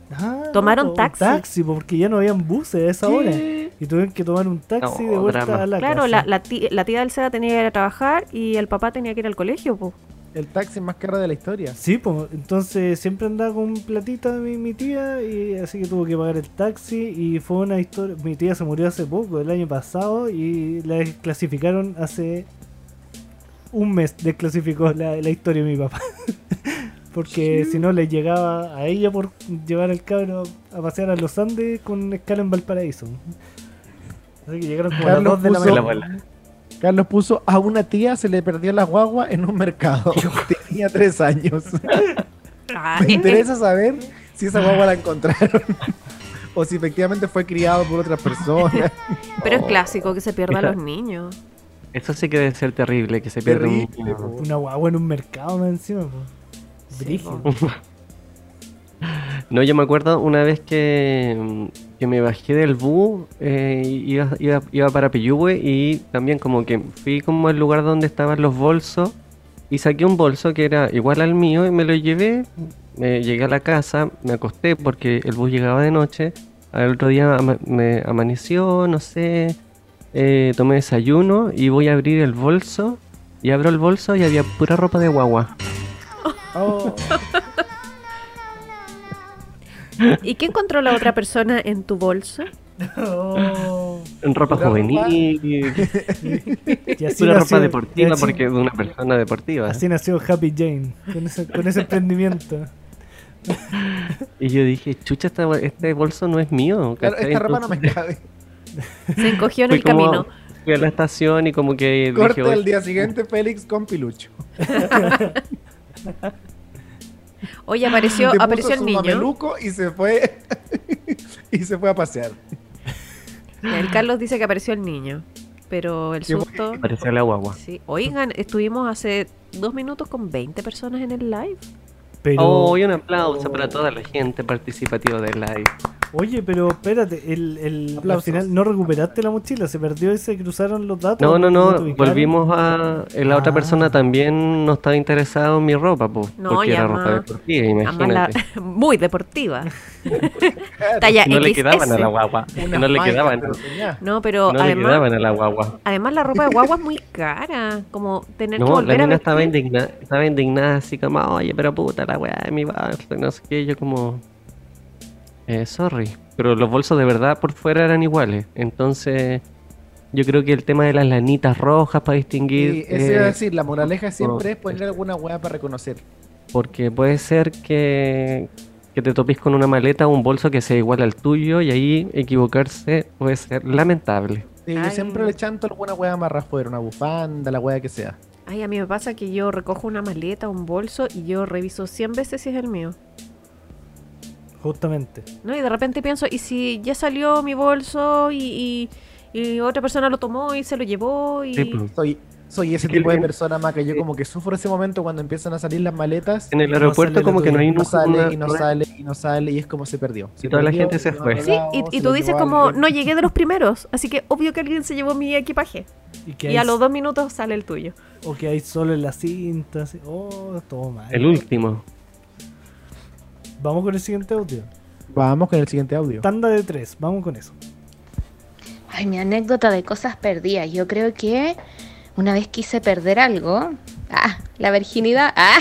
Tomaron
no, po,
taxi.
Un taxi, po, porque ya no habían buses a esa
¿Qué?
hora. Y tuvieron que tomar un taxi
No,
de vuelta
drama.
a la
Claro,
casa.
la, la, tía, la tía del Seba tenía que ir a trabajar y el papá tenía que ir al colegio, pues.
El taxi más caro de la historia.
Sí, pues entonces siempre andaba con platita mi, mi tía y así que tuvo que pagar el taxi y fue una historia. Mi tía se murió hace poco, el año pasado, y la desclasificaron hace un mes, desclasificó la, la historia de mi papá. Porque si no le llegaba a ella por llevar al cabro a pasear a los Andes con escala en Valparaíso. Así que llegaron como a las
Carlos
dos de la
puso-
La
mañana.
bola.
Carlos puso a una tía se le perdió la guagua en un mercado. Tenía tres años.
Ah,
Me
eh,
interesa saber si esa guagua la encontraron. O si efectivamente fue criado por otras personas.
pero es
Oh.
clásico que se pierdan
Mira.
los niños.
Eso sí que debe ser terrible, que se pierda un
Terrible,
niño.
po.
Una guagua en un mercado más encima. Po.
Sí,
Brígido.
po.
No, yo me acuerdo una vez que, mm, que me bajé del bus, eh, iba, iba, iba para Peyúgue y también como que fui como al lugar donde estaban los bolsos y saqué un bolso que era igual al mío y me lo llevé, me llegué a la casa, me acosté porque el bus llegaba de noche, al otro día ama- me amaneció, no sé, eh, tomé desayuno y voy a abrir el bolso y abro el bolso y había pura ropa de guagua.
Oh,
¿Y qué encontró la otra persona en tu bolso?
Oh.
Ropa
Pura
juvenil,
Y así
pura ropa
nació-
deportiva
y así-
porque es de una persona deportiva.
Así nació Happy Jane, con ese, con ese emprendimiento.
Y yo dije, chucha, esta- este bolso no es mío.
claro,
¿cachai?
esta ropa no me
Entonces,
cabe.
Se encogió en
fui
el
como-
camino.
Fui a la estación y como que
Corte
dije,
al
"Oye,
día siguiente, Félix con Pilucho.
Oye, apareció,
Le puso
apareció el
su
niño.
mameluco y se fue. y se fue a pasear.
El Carlos dice que apareció el niño. Pero el
Qué bueno.
susto.
parecía la guagua".
Sí. Oigan, estuvimos hace dos minutos con veinte personas en el live.
Pero,
Oh, y un aplauso para toda la gente participativa del live.
oye, pero espérate, el, el, al
Aplausos.
final no recuperaste la mochila, se perdió y se cruzaron los datos.
No, no, no,
te ubicaron?
volvimos a... La otra
Ah.
persona también no estaba interesada en mi ropa, po,
No,
porque
y
era
además-
ropa deportiva,
Además, la-
imagínate.
muy deportiva.
Claro,
Talla
No le
X S.
quedaban a la guagua, que
unas
no le
mallas,
quedaban,
pero tenía.
No, pero
no le
además,
quedaban a la guagua.
además la ropa de guagua es muy cara. Como tener que
No, la
volver a
mina estaba
vestir.
indignada, estaba indignada así como, oye, pero puta la weá de mi bolso, y no sé qué, yo como, eh, sorry, pero los bolsos de verdad por fuera eran iguales, entonces yo creo que el tema de las lanitas rojas para distinguir,
Y eso iba a
eh,
decir, la moraleja siempre
no,
es poner alguna weá para reconocer.
porque puede ser que, que te topes con una maleta o un bolso que sea igual al tuyo y ahí equivocarse puede ser lamentable.
Sí, yo
Ay.
siempre le chanto alguna weá más afuera, una bufanda, la weá que sea.
Ay, a mí me pasa que yo recojo una maleta, un bolso y yo reviso cien veces si es el mío.
Justamente.
¿No? Y de repente pienso, ¿y si ya salió mi bolso y, y, y otra persona lo tomó y se lo llevó? Y...
Sí, pues.
Soy, soy ese
Es que
tipo de
en-
persona, más que yo como que sufro ese momento cuando empiezan a salir las maletas.
En el
No
aeropuerto
sale la
como que no
tuya.
hay
Y no
nunca
sale,
una-
y no
no-
sale, y no sale, y es como se perdió. Se
Y toda la
perdió,
gente se
lo
fue.
han
Sí,
robado,
y,
se
y
lo
tú dices
llevó
como,
alguien.
no llegué de los primeros, así que obvio que alguien se llevó mi equipaje.
Y, que
Y a
hay-
los dos minutos sale el tuyo.
O que hay solo en la cinta. Así. Oh, todo mal.
El último.
Vamos con el siguiente audio.
Vamos con el siguiente audio.
Tanda de tres, vamos con eso.
Ay, mi anécdota de cosas perdidas. Yo creo que una vez quise perder algo. Ah, la virginidad. Ah.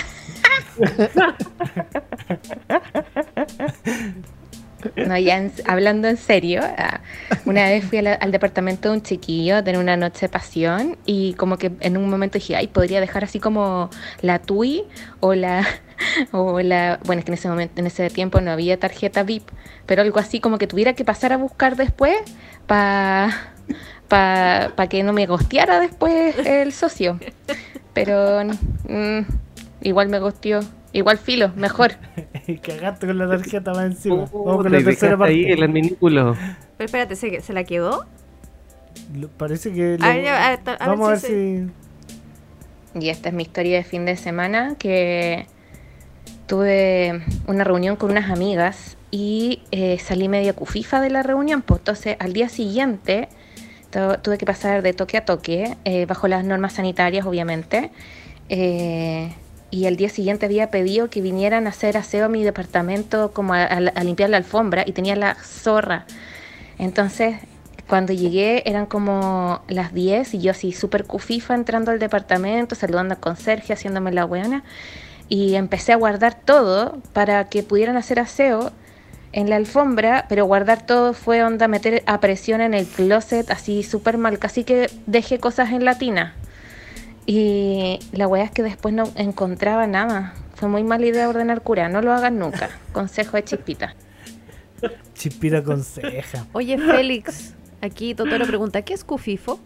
No, ya en- hablando en serio, ah, una vez fui a la- al departamento de un chiquillo a tener una noche de pasión y como que en un momento dije, ay, podría dejar así como la T U I o la, o la, bueno, es que en ese momento, en ese tiempo no había tarjeta V I P, pero algo así como que tuviera que pasar a buscar después para pa, pa que no me gosteara después el socio. Pero mm, igual me gosteó, igual filo, mejor.
Y cagaste con la tarjeta más encima. Vamos
Puta,
con la
y
tercera
dejaste ahí
parte.
el adminículo.
Pero espérate, ¿se, ¿se la quedó?
Lo- Parece que. lo-
A ver, a ver, a ver
vamos a ver
si
si.
Y esta es mi historia de fin de semana, que tuve una reunión con unas amigas y eh, salí media cufifa de la reunión. Pues entonces al día siguiente tu- tuve que pasar de toque a toque, eh, bajo las normas sanitarias obviamente. Eh, y el día siguiente había pedido que vinieran a hacer aseo a mi departamento, como a, a, a limpiar la alfombra, y tenía la zorra. Entonces, cuando llegué eran como las diez y yo así súper cufifa entrando al departamento, saludando al conserje, haciéndome la buena, y empecé a guardar todo para que pudieran hacer aseo en la alfombra, pero guardar todo fue onda meter a presión en el closet, así súper mal, casi que dejé cosas en la tina. Y la weá es que después no encontraba nada. Fue muy mala idea ordenar cura, no lo hagan nunca. Consejo de Chispita.
Chispita aconseja.
Oye, Félix, aquí Totoro pregunta, ¿qué es cufifo?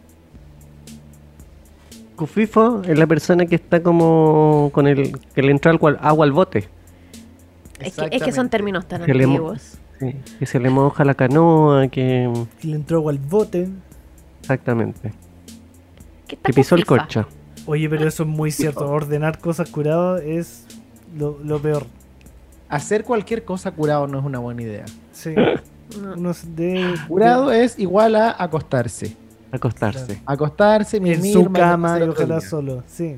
Cufifo es la persona que está como con el que le entró agua, agua al bote.
Es que, es que son términos tan
Que le mo-
antiguos.
Sí, que se le moja la canoa, que
Y le entró agua al bote.
exactamente,
¿Qué está
que pisó el
cufifa?
corcho.
Oye, pero eso es muy cierto. Ordenar cosas curadas es lo, lo peor.
Hacer cualquier cosa curado no es una buena idea.
Sí.
No.
Uno se debe-
Curado es igual a acostarse.
Acostarse.
Acostarse,
en
mimir,
su cama
amanecer
y
otro
ojalá
día.
solo. Sí.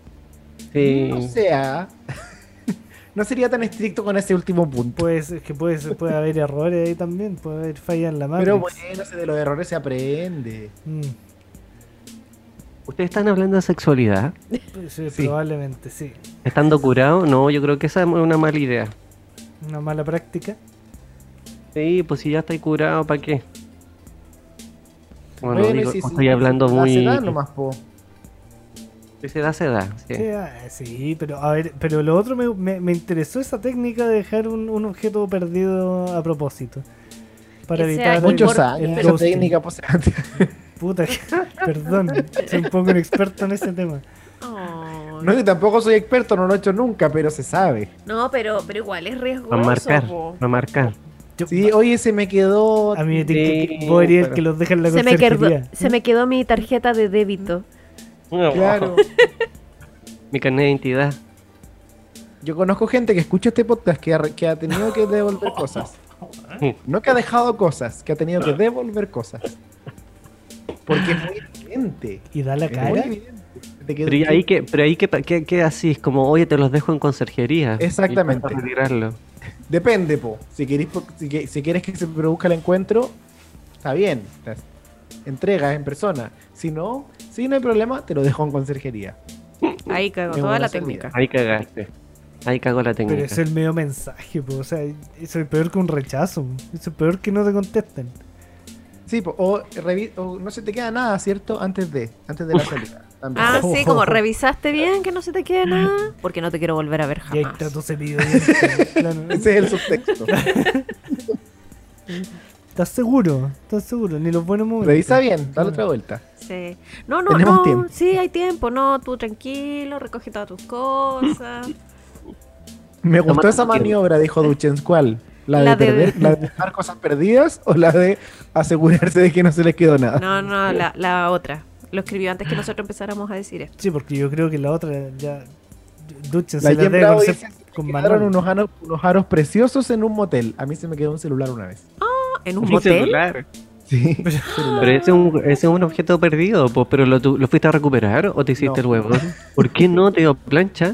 Sí.
O sea, no sería tan estricto con ese último punto.
Pues es que puede, ser- puede haber errores ahí también. Puede haber fallas en la mano.
Pero bueno, ese de los errores se aprende.
¿Ustedes están hablando de sexualidad?
sí,
Sí.
Probablemente, sí.
¿Estando curado? No, yo creo que esa es una mala idea.
Una mala práctica.
Sí, pues si ya estáis curado, ¿para qué? Bueno,
Bueno, y
digo,
si- si-
estoy hablando
si
muy...
se da nomás, po.
Si se da, se da. Sí.
Sí, ah, sí, pero a ver, pero lo otro me, me, me interesó esa técnica de dejar un, un objeto perdido a propósito. Para
Ese
evitar
hay
el-
Muchos
por-
años,
el
esa
ghosting.
técnica, pues,
Puta, perdón, soy un poco un experto en ese tema.
Oh,
no, yo tampoco soy experto, no lo he hecho nunca, pero se sabe.
no, pero, pero igual es riesgoso.
Para marcar,
po.
para marcar.
Yo-
Sí, oye, se me quedó.
a mí me tinca
Sí,
que vos eres el
pero-
que los deja en la
Se me, quedó,
conserjería.
se me quedó mi tarjeta de débito.
Claro.
Mi carnet de identidad.
Yo conozco gente que escucha este podcast que ha, que ha tenido que devolver cosas. No que ha dejado cosas, que ha tenido que devolver cosas. Porque es muy evidente.
Y da la
Es muy
cara.
evidente. De que-
Pero y ahí que, pero ahí que, que, que así es como, oye, te los dejo en conserjería.
Exactamente.
Y vas a retirarlo.
Depende, po. Si querés, po- si, que- si quieres que se produzca el encuentro, está bien. Las entregas en persona. Si no, si no hay problema, te lo dejo en conserjería.
Ahí cago
Es
toda
buena
la
salida.
técnica.
Ahí cagaste. Ahí cagó la técnica.
Pero es el medio mensaje, po, o sea, eso es peor que un rechazo. Eso es peor que no te contesten.
Sí, po, o, revi- o no se te queda nada, ¿cierto? Antes de, antes de la salida. También.
Ah, sí, como revisaste bien que no se te quede nada, porque no te quiero volver a ver
Y ahí
jamás.
está tu cepillo de dientes, claro.
Ese es el subtexto.
¿Estás seguro? ¿Estás seguro? Ni los buenos momentos.
Revisa bien, dale otra vuelta.
Sí. No, no,
Tenemos
no.
tiempo.
Sí, hay tiempo. No, tú tranquilo, recoge todas tus cosas.
Me gustó
Tómate
esa
tu tiempo.
maniobra, dijo Duchens. ¿Cuál? ¿La de,
La de-
perder, la de dejar cosas perdidas o la de asegurarse de que no se les quedó nada?
No, no, la, la otra. Lo escribió antes que nosotros empezáramos a decir esto.
Sí, porque yo creo que la otra ya. Duchen
La
se la
Jen
debe
Bravo
conocer
dice que
con
quedaron
manual.
unos aros, unos aros preciosos en un motel. A mí se me quedó un celular una vez.
En un
Mi
motel.
celular.
Sí.
Pero ese es un, ese es un objeto perdido, pues, pero lo, tu- ¿lo fuiste a recuperar o te hiciste
No.
el huevo? ¿Por qué no te dio plancha?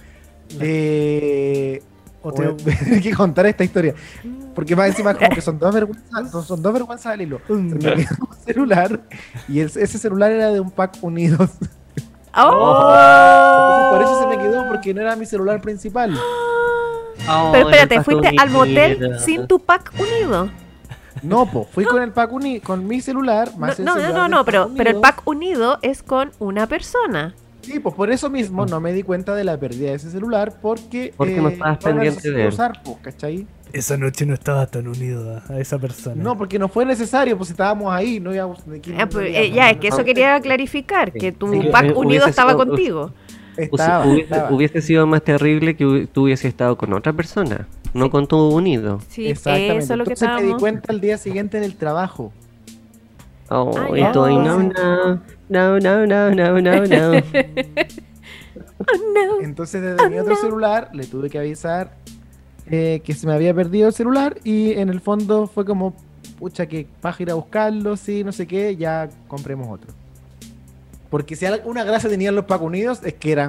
Eh,
O te-
bueno, hay que contar esta historia. Porque más encima como que son dos vergüenzas, son, son dos vergüenzas del hilo. Se
Mm.
me quedó un celular y el- ese celular era de un pack unidos.
¡Oh!
Entonces, por eso se me quedó, porque no era mi celular principal.
Pero espérate, fuiste al motel sin tu pack unido.
No, po, fui con el pack unido, con mi celular,
No,
más el
no, no,
celular
no,
del
no, pero, pero el
unido.
pack unido es con una persona.
Sí, pues por eso mismo no me di cuenta de la pérdida de ese celular, porque...
Porque no estabas
lo
pendiente
necesito
de él.
usar, po, ¿cachai?
Esa noche no estaba tan unido a, a esa persona.
No, porque no fue necesario, pues estábamos ahí, no íbamos... de aquí
Ah,
no
pues, eh,
íbamos,
ya,
no,
es que
no,
eso quería clarificar, que tu
Sí, que,
pack
eh,
unido
hubiese
estaba
sido-
contigo.
Estaba,
hubiese,
estaba.
hubiese sido más terrible que hu- tú hubieses estado con otra persona, no con tu unido.
Sí,
Exactamente.
eso es lo que
Entonces me di
estábamos.
cuenta el día siguiente en el trabajo.
Oh,
Ah,
y
ya.
tú ahí, no, no, no, no, no, no, no, no.
Oh, no.
Entonces desde mi otro celular le tuve que avisar eh, que se me había perdido el celular y en el fondo fue como, pucha, que paja ir a buscarlo, sí, no sé qué, ya compremos otro. Porque si alguna gracia tenían los Pack Unidos es que eran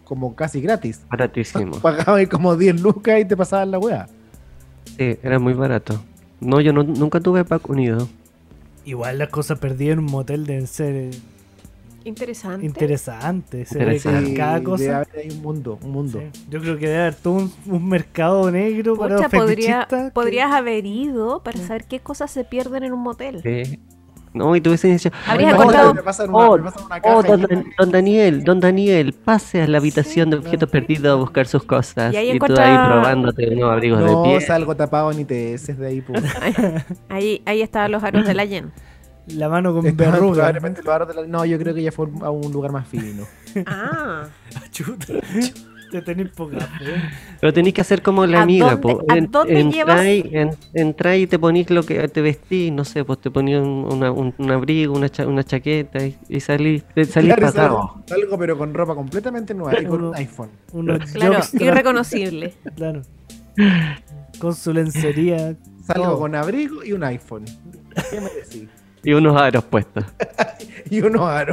como casi gratis.
Baratísimo.
Pagabas como diez lucas y te pasaban la weá.
Sí, era muy barato. No, yo no, nunca tuve pack unido.
Igual las cosas perdidas en un motel deben ser eh,
Interesante.
interesantes. Se ve
Interesante.
cada
Sí,
cosa.
debe haber ahí un mundo, un mundo.
Sí. Yo creo que debe haber todo un, un mercado negro para
Pucha,
los
podría,
fetichistas. que-
podrías haber ido para saber qué cosas se pierden en un motel.
Sí. No, y tú hubiesen dicho,
Habrías
No,
encontrado-
me pasan una,
oh,
me pasan una
oh,
caja
don,
y-
Dan- don Daniel, don Daniel, pase a la habitación de
Sí,
objetos
claro.
perdidos a buscar sus cosas.
Y ahí
Y, tú
encuentra-
ahí robándote unos abrigos
No,
de piel.
salgo tapado ni te ese de ahí, pues.
Ahí, ahí estaban los aros de la Yen.
La mano con
Estaban
verruga.
probablemente los aros de la- No, yo creo que ya fue a un lugar más fino.
Ah,
Chuta. Te tenés poca fe.
Pero tenéis que hacer como la
¿A
amiga,
dónde-
po.
a
En-
dónde
entráis, en- entráis y te ponís lo que te vestís, no sé, pues te ponís un, una- un- un abrigo, una, cha- una chaqueta y, y salís, te salís
Claro,
pagado.
salgo, salgo, pero con ropa completamente nueva y con un iPhone.
Unos
claro,
jockstraps,
irreconocible.
Claro. Con su lencería.
Salgo
todo.
con abrigo y un iPhone. ¿Qué me decís?
Y unos aros puestos.
Y unos aros.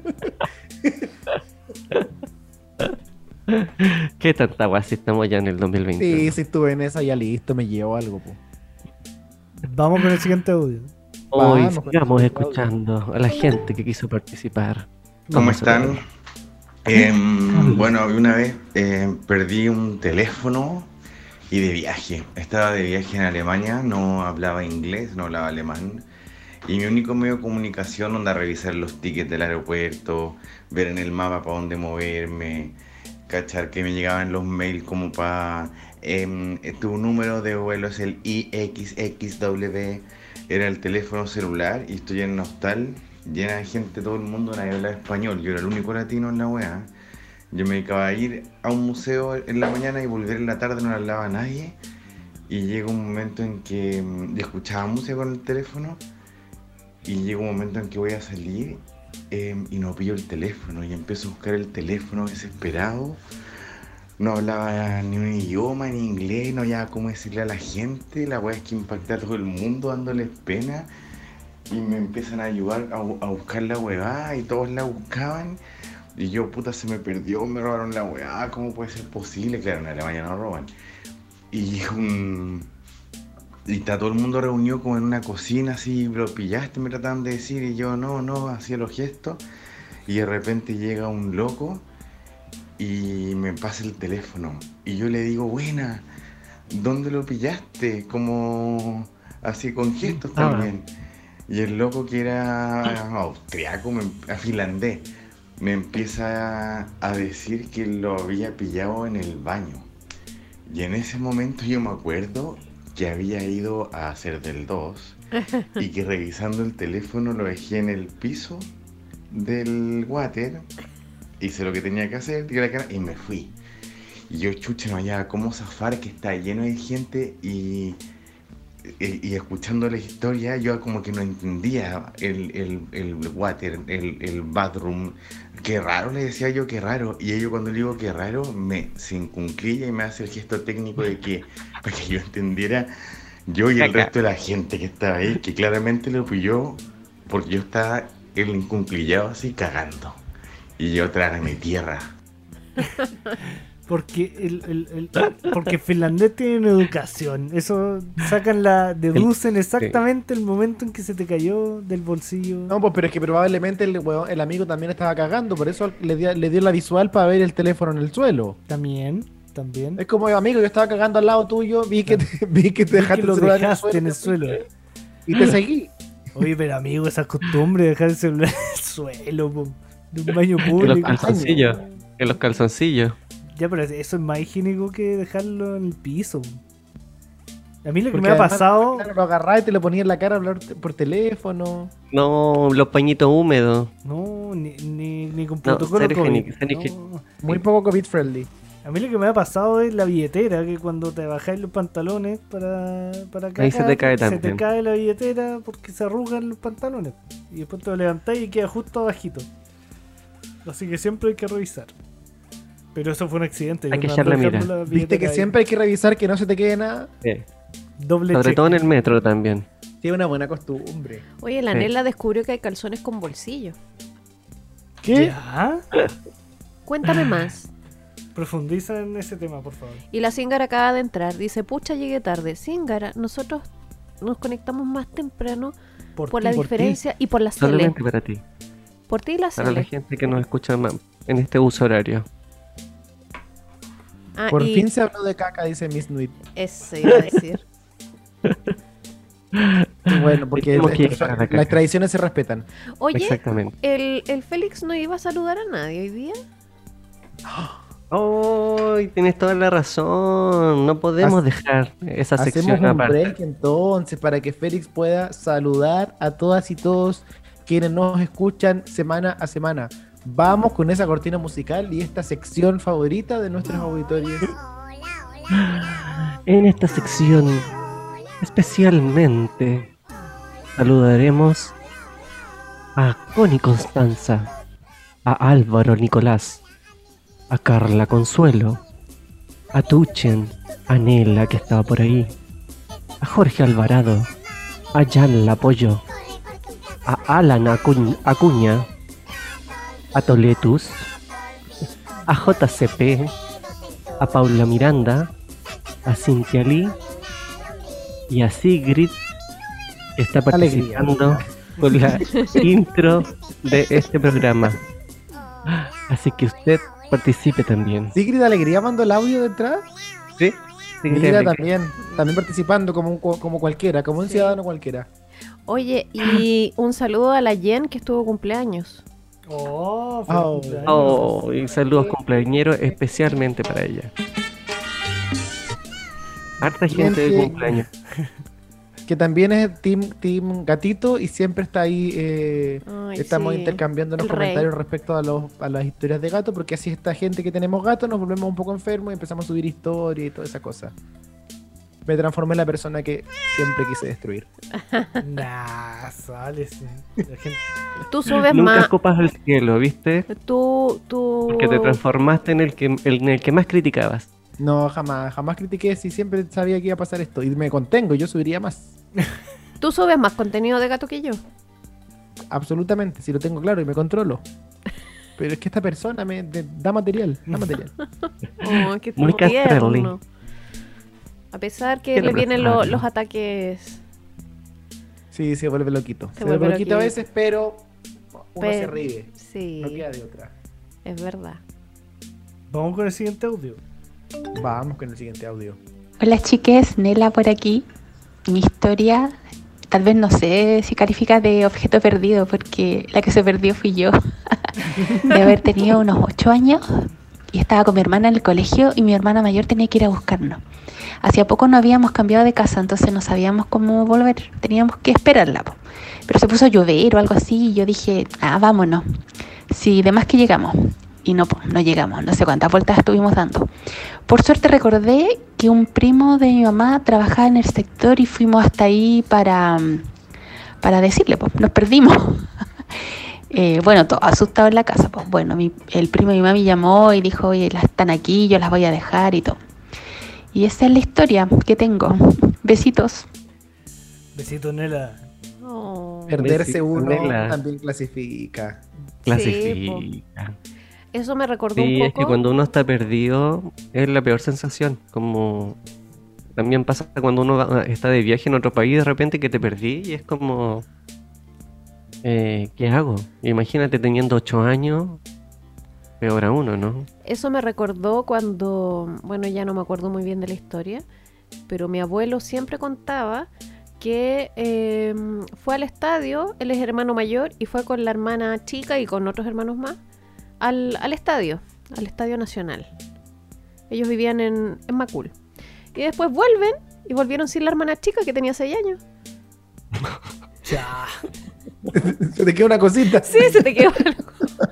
¿Qué tanta guay si estamos ya en el dos mil veinte?
Sí, si estuve en esa ya listo, me llevo algo, po.
Vamos con el siguiente audio.
Hoy
Vamos,
sigamos
con-
escuchando a la gente que quiso participar.
¿Cómo
Vamos a ver.
están? Em, bueno, una vez eh, perdí un teléfono y de viaje. Estaba de viaje en Alemania, no hablaba inglés, no hablaba alemán. Y mi único medio de comunicación onda revisar los tickets del aeropuerto, ver en el mapa para dónde moverme, cachar que me llegaban los mails como para... Eh, tu número de vuelo es el I X X W, era el teléfono celular y estoy en hostal, llena de gente, todo el mundo, nadie habla español, yo era el único latino en la wea. Yo me dedicaba a ir a un museo en la mañana y volver en la tarde, no le hablaba a nadie. Y llega un momento en que mm, escuchaba música con el teléfono y llega un momento en que voy a salir eh, y no pillo el teléfono y empiezo a buscar el teléfono desesperado. No hablaba ni un idioma, ni inglés, no había cómo decirle a la gente. La wea es que impacté a todo el mundo dándoles pena y me empiezan a ayudar a, bu- a buscar la huevada y todos la buscaban. Y yo, puta, se me perdió, me robaron la weá, ¿cómo puede ser posible? Claro, en Alemania no roban. Y un... Y está todo el mundo reunido como en una cocina, así, lo pillaste, me trataban de decir, y yo, no, no, hacía los gestos. Y de repente llega un loco y me pasa el teléfono. Y yo le digo, buena, ¿dónde lo pillaste? Como así con gestos
Ah.
también. Y el loco que era austriaco, me- finlandés, me empieza a decir que lo había pillado en el baño. Y en ese momento yo me acuerdo que había ido a hacer del dos y que revisando el teléfono lo dejé en el piso del water, hice lo que tenía que hacer, tiré la cara y me fui. Y yo, chucha, no hallaba cómo zafar, que está lleno de gente y, y, y escuchando la historia yo como que no entendía el, el, el water, el, el bathroom. Qué raro, le decía yo, qué raro. Y ellos cuando le digo qué raro, me se encunclilla y me hace el gesto técnico de que, para que yo entendiera, yo y el
Caca.
resto de la gente que estaba ahí, que claramente lo pilló porque yo estaba el encunclillado así cagando. Y yo traje mi tierra.
Porque el, el, el- porque el finlandés tiene una educación. Eso sacan la. deducen exactamente el momento en que se te cayó del bolsillo.
No, pues, pero es que probablemente el, weón- el amigo también estaba cagando, por eso le dio, le dio la visual para ver el teléfono en el suelo.
También, también.
Es como, amigo, yo estaba cagando al lado tuyo, vi que te, vi que te
Vi
dejaste
que lo
el celular
dejaste en el
y
suelo.
Y te seguí.
Oye, pero amigo, esa costumbre de dejar el celular en el suelo, po, de un baño
En los
público.
calzoncillos. En los calzoncillos.
Ya, pero eso es más higiénico que dejarlo en el piso. A mí lo que
Porque
me ha
además,
pasado.
claro, lo agarrabas y te lo ponías en la cara a hablar te- por teléfono.
No, los pañitos húmedos.
No, ni, ni, ni con
No,
protocolo
ser
COVID.
higiénico, ser higiénico.
No.
Muy poco COVID friendly.
A mí lo que me ha pasado es la billetera, que cuando te bajáis los pantalones para, para
Ahí se te cae
se te
también.
cae la billetera porque se arrugan los pantalones. Y después te lo levantáis y queda justo abajito. Así que siempre hay que revisar. Pero eso fue un accidente.
Hay
yo
que
no ando
echarle
dejando
mira.
la
Viste
billetera
que
ahí.
siempre hay que revisar que no se te quede nada.
Sí.
Doble
Sobre
check.
todo en el metro también.
Tiene una buena costumbre.
Oye, la
Sí.
Nela descubrió que hay calzones con bolsillo.
¿Qué?
¿Ya?
Cuéntame más.
Profundiza en ese tema, por favor.
Y la Zingara acaba de entrar. Dice, pucha, llegué tarde. Zingara, nosotros nos conectamos más temprano por, por
ti,
la
por
diferencia y por la Cele.
Solamente para ti.
Por ti y la
Para la
Cele.
gente que nos escucha ma- en este uso horario.
Ah,
Por
y
fin se habló de caca, dice Miss Nuit.
eso iba a decir.
Y bueno, porque
Tenemos que
esto-
llegar a la
las
caca.
tradiciones se respetan.
Oye,
Exactamente.
el, el Félix no iba a saludar a nadie hoy día.
¡Oh! Tienes toda la razón. No podemos
Hace-
dejar esa
Hacemos
sección
un
aparte.
break entonces para que Félix pueda saludar a todas y todos quienes nos escuchan semana a semana. Vamos con esa cortina musical y esta sección favorita de nuestros auditores.
En esta sección, especialmente, saludaremos a Connie Constanza, a Álvaro Nicolás, a Carla Consuelo, a Tuchen, a Nela que estaba por ahí, a Jorge Alvarado, a Jan Lapollo, a Alan Acu- Acuña, a Toletus, a J C P, a Paula Miranda, a Cintia Lee y a Sigrid, que está
Alegría.
participando con la intro de este programa. Así que usted participe también.
Sigrid Alegría mandó el audio de entrada.
¿Sí? Sigrid
Mira,
Alegría.
también, también participando como, un, como cualquiera, como un
Sí.
ciudadano cualquiera.
Oye, y un saludo a la Jen que estuvo cumpleaños.
Oh, feliz
Oh.
cumpleaños.
Oh, y saludos cumpleañeros especialmente para ella. Harta gente de
Gente-
cumpleaños.
Que también es team, team gatito y siempre está ahí. eh,
Ay,
estamos
sí.
intercambiando los
El rey.
comentarios respecto a, los, a las historias de gato, porque así esta gente que tenemos gato nos volvemos un poco enfermos y empezamos a subir historias y toda esa cosa. Me transformé en la persona que siempre quise destruir.
Nah, sale, sí. La gente-
Tú subes
Nunca
más.
copas al cielo, ¿viste?
Tú, tú.
Porque te transformaste en el que, en el que más criticabas.
No, jamás, jamás critiqué si siempre sabía que iba a pasar esto. Y me contengo, yo subiría más.
Tú subes más contenido de gato que yo.
Absolutamente, si lo tengo claro y me controlo. Pero es que esta persona me de- da material, da material.
Oh, qué
Muy
tierno.
Casterly.
A pesar que
Qué
le vienen lo-
razonable.
los ataques.
Sí, se vuelve loquito. Se,
vuelve
vuelve loquito a
loquito.
veces, pero uno
Pe-
se ríe.
Sí,
No queda de otra.
es verdad.
Vamos con el siguiente audio.
Vamos con el siguiente audio.
Hola chiques, Nela por aquí. Mi historia, tal vez no sé si califica de objeto perdido, porque la que se perdió fui yo. De haber tenido unos ocho años y estaba con mi hermana en el colegio y mi hermana mayor tenía que ir a buscarnos. Hacía poco no habíamos cambiado de casa, entonces no sabíamos cómo volver, teníamos que esperarla. Po. Pero se puso a llover o algo así y yo dije, ah, vámonos. Sí, de más que llegamos. Y no, po, no llegamos, no sé cuántas vueltas estuvimos dando. Por suerte recordé que un primo de mi mamá trabajaba en el sector y fuimos hasta ahí para, para decirle, pues, nos perdimos. eh, bueno, todo asustado en la casa, pues bueno, mi, el primo de mi mamá me llamó y dijo, oye, las están aquí, yo las voy a dejar y todo. Y esa es la historia que tengo. Besitos.
Besito, Nela.
Oh.
Perderse
Besito,
uno
Nela.
también clasifica.
Clasifica.
Eso me recordó
Sí,
un
es que
poco.
cuando uno está perdido es la peor sensación. Como también pasa cuando uno va- está de viaje en otro país de repente que te perdí y es como, eh, ¿qué hago? Imagínate teniendo ocho años, peor a uno, ¿no?
Eso me recordó cuando, bueno, ya no me acuerdo muy bien de la historia, pero mi abuelo siempre contaba que eh, fue al estadio, él es hermano mayor, y fue con la hermana chica y con otros hermanos más al, al estadio, al Estadio Nacional. Ellos vivían en, en Macul. Y después vuelven, y volvieron sin la hermana chica que tenía seis años.
Ya.
Se te queda una cosita.
Sí, se te quedó algo.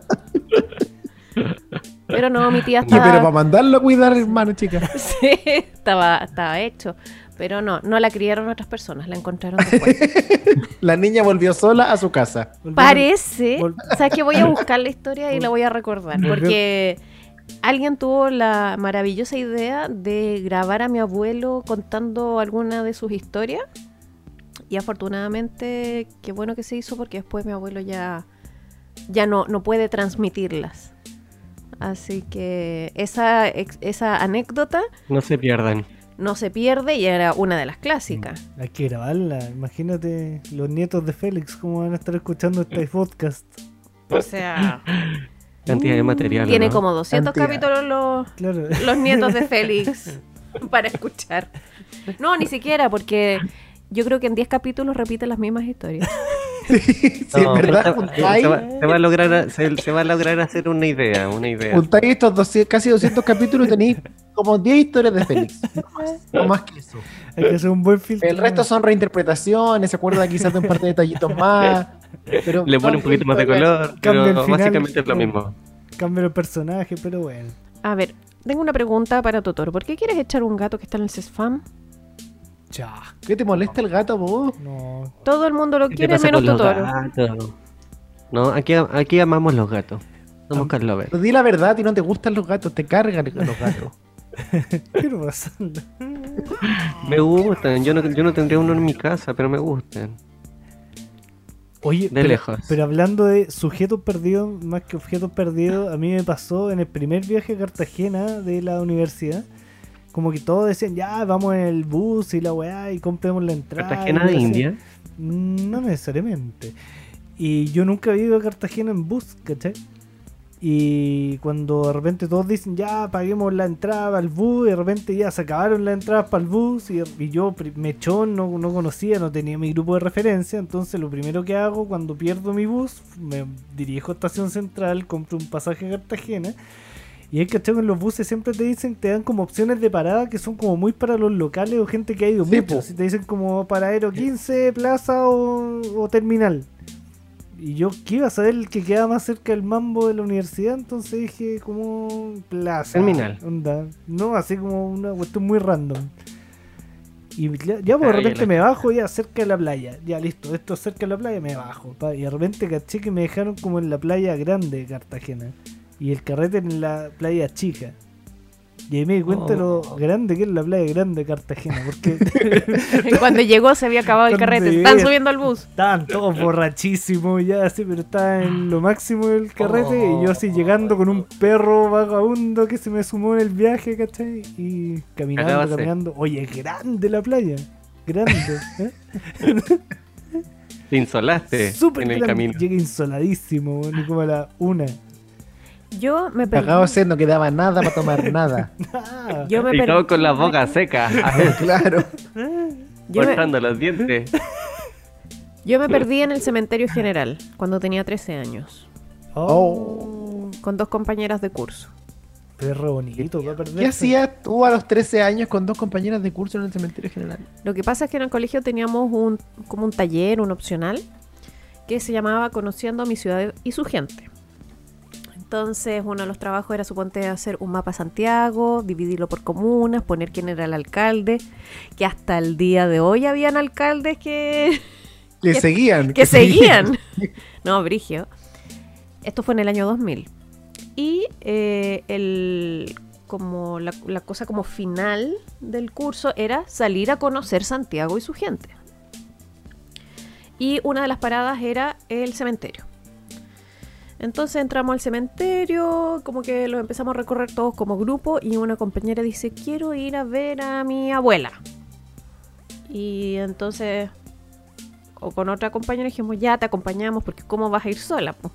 Pero no, mi tía
Sí, pero
estaba...
para mandarlo a cuidar, hermano, chica.
Sí, estaba, estaba hecho. Pero no, no la criaron otras personas, la encontraron después.
La niña volvió sola a su casa.
Parece,
Vol-
o sea que voy a buscar la historia y la voy a recordar,
Volvió-
porque alguien tuvo la maravillosa idea de grabar a mi abuelo contando alguna de sus historias, y afortunadamente qué bueno que se hizo, porque después mi abuelo ya, ya no, no puede transmitirlas. Así que esa, ex- esa anécdota
No se pierdan.
no se pierde y era una de las clásicas.
Hay que grabarla. Imagínate los nietos de Félix cómo van a estar escuchando este podcast.
O sea,
Cantidad de material.
tiene
¿no?
como doscientos
Cantidad.
capítulos los,
Claro.
los nietos de Félix para escuchar. No, ni siquiera, porque yo creo que en diez capítulos repite las mismas historias.
Sí, sí,
No,
es verdad.
se,
Juntáis,
se va, se va a lograr, se, se va a lograr hacer una idea, una idea.
juntáis estos doscientos, casi doscientos capítulos y tenéis como diez historias de Félix. No más, no más que eso.
Hay que hacer un buen filtro.
El resto son reinterpretaciones, se acuerda quizás de un par de detallitos más. Pero
Le pone un poquito más de color,
Cambia el
pero
final.
básicamente es lo mismo.
Cambia el personaje, pero bueno.
A ver, tengo una pregunta para Totoro. ¿Por qué quieres echar un gato que está en el CESFAM?
Ya.
¿Qué te molesta el gato, vos?
No.
Todo el mundo lo
¿Qué te
quiere
pasa
menos
con los
Totoro.
gatos? No, aquí, aquí amamos los gatos. Somos cat lovers.
Pero di la verdad y no te gustan los gatos, te cargan los gatos.
¿Qué no pasa?
Me gustan, yo no, yo no tendría uno en mi casa, pero me gustan.
Oye,
De
pero,
lejos.
pero hablando de sujetos perdidos, más que objetos perdidos, a mí me pasó en el primer viaje a Cartagena de la universidad. Como que todos decían, ya, vamos en el bus y la weá y compremos la entrada.
¿Cartagena
y
de
yo decía,
India?
"Mm, no necesariamente. Y yo nunca había ido a Cartagena en bus, ¿cachai? Y cuando de repente todos dicen, ya, paguemos la entrada al bus, y de repente ya se acabaron las entradas para el bus, y, y yo, pri- mechón, no, no conocía, no tenía mi grupo de referencia, entonces lo primero que hago cuando pierdo mi bus, me dirijo a Estación Central, compro un pasaje a Cartagena, y hay que en los buses siempre te dicen, te dan como opciones de parada que son como muy para los locales o gente que ha ido
Sí,
mucho,
po.
si te dicen como paradero quince, plaza o, o terminal. Y yo que iba a saber el que quedaba más cerca del mambo de la universidad, entonces dije como plaza.
Terminal.
Onda. No, así como una cuestión muy random. Y ya, ya, pues, de
Ay,
repente
la-
me bajo ya cerca de la playa. Ya listo, esto es cerca de la playa, me bajo. Pa, y de repente caché que me dejaron como en la playa grande de Cartagena. Y el carrete en la playa chica. Y ahí me di cuenta de lo grande que es la playa grande de Cartagena. Porque
Cuando llegó se había acabado el
Cuando
carrete.
llegué-
Están subiendo al bus.
estaban todos borrachísimos ya así, pero estaba en lo máximo del carrete y yo así llegando con un perro vagabundo que se me sumó en el viaje, ¿cachai? Y caminando,
Acabase.
caminando. Oye, es grande la playa. Grande. ¿eh?
Te insolaste
Súper
en el
grande.
camino.
Llegué insoladísimo, ni como a la una.
Yo me perdí.
Cagado sed, no quedaba nada para tomar nada.
Ah,
Yo me
Y
perdí.
todo con la boca seca,
Claro.
Yo me,
cortando los dientes.
yo me perdí en el cementerio general cuando tenía trece años.
oh,
Con dos compañeras de curso.
perro bonito, va a perder.
¿Qué hacías tú a los trece años con dos compañeras de curso en el cementerio general?
Lo que pasa es que en el colegio teníamos un como un taller, un opcional, que se llamaba Conociendo a mi ciudad y su gente. Entonces, uno de los trabajos era, suponte, hacer un mapa Santiago, dividirlo por comunas, poner quién era el alcalde, que hasta el día de hoy habían alcaldes que,
Que
Que-
seguían.
que seguían. No, Brigio. Esto fue en el año dos mil. Y eh, el, como la, la cosa como final del curso era salir a conocer Santiago y su gente. Y una de las paradas era el cementerio. Entonces entramos al cementerio, como que lo empezamos a recorrer todos como grupo y una compañera dice, quiero ir a ver a mi abuela. Y entonces, o con otra compañera dijimos, ya te acompañamos porque ¿cómo vas a ir sola, po?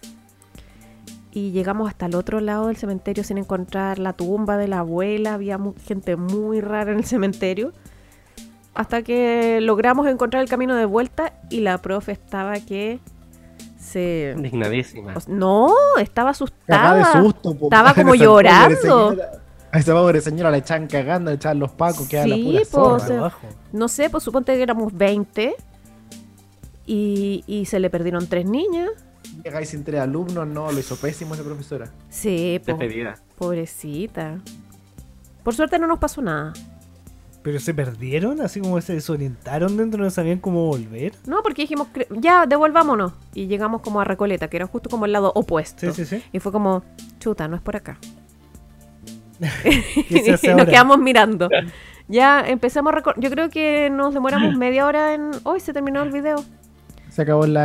Y llegamos hasta el otro lado del cementerio sin encontrar la tumba de la abuela, había mu- gente muy rara en el cementerio. Hasta que logramos encontrar el camino de vuelta y la profe estaba que se...
Indignadísima.
o sea, no, estaba
Cagada
asustada.
de susto. po,
Estaba
madre,
como
esa pobre
llorando.
señora- A esa pobre señora la echaban cagando, le echaban los pacos, quedan la
Sí,
pura
po,
zorra.
o sea,
abajo.
No sé, pues suponte que éramos veinte y, y se le perdieron tres niñas.
Llegáis sin tres alumnos, no, lo hizo pésimo esa profesora.
Sí, po,
Despedida.
pobrecita. Por suerte no nos pasó nada.
Pero se perdieron, así como se desorientaron dentro, no sabían cómo volver.
No, porque dijimos, cre- ya, devolvámonos. Y llegamos como a Recoleta, que era justo como el lado opuesto.
Sí, sí, sí.
Y fue como, chuta, no es por acá.
¿Qué se hace
y nos
ahora?
quedamos mirando. Ya empezamos a recorrer. Yo creo que nos demoramos media hora en... Hoy se terminó el video.
Se acabó el live.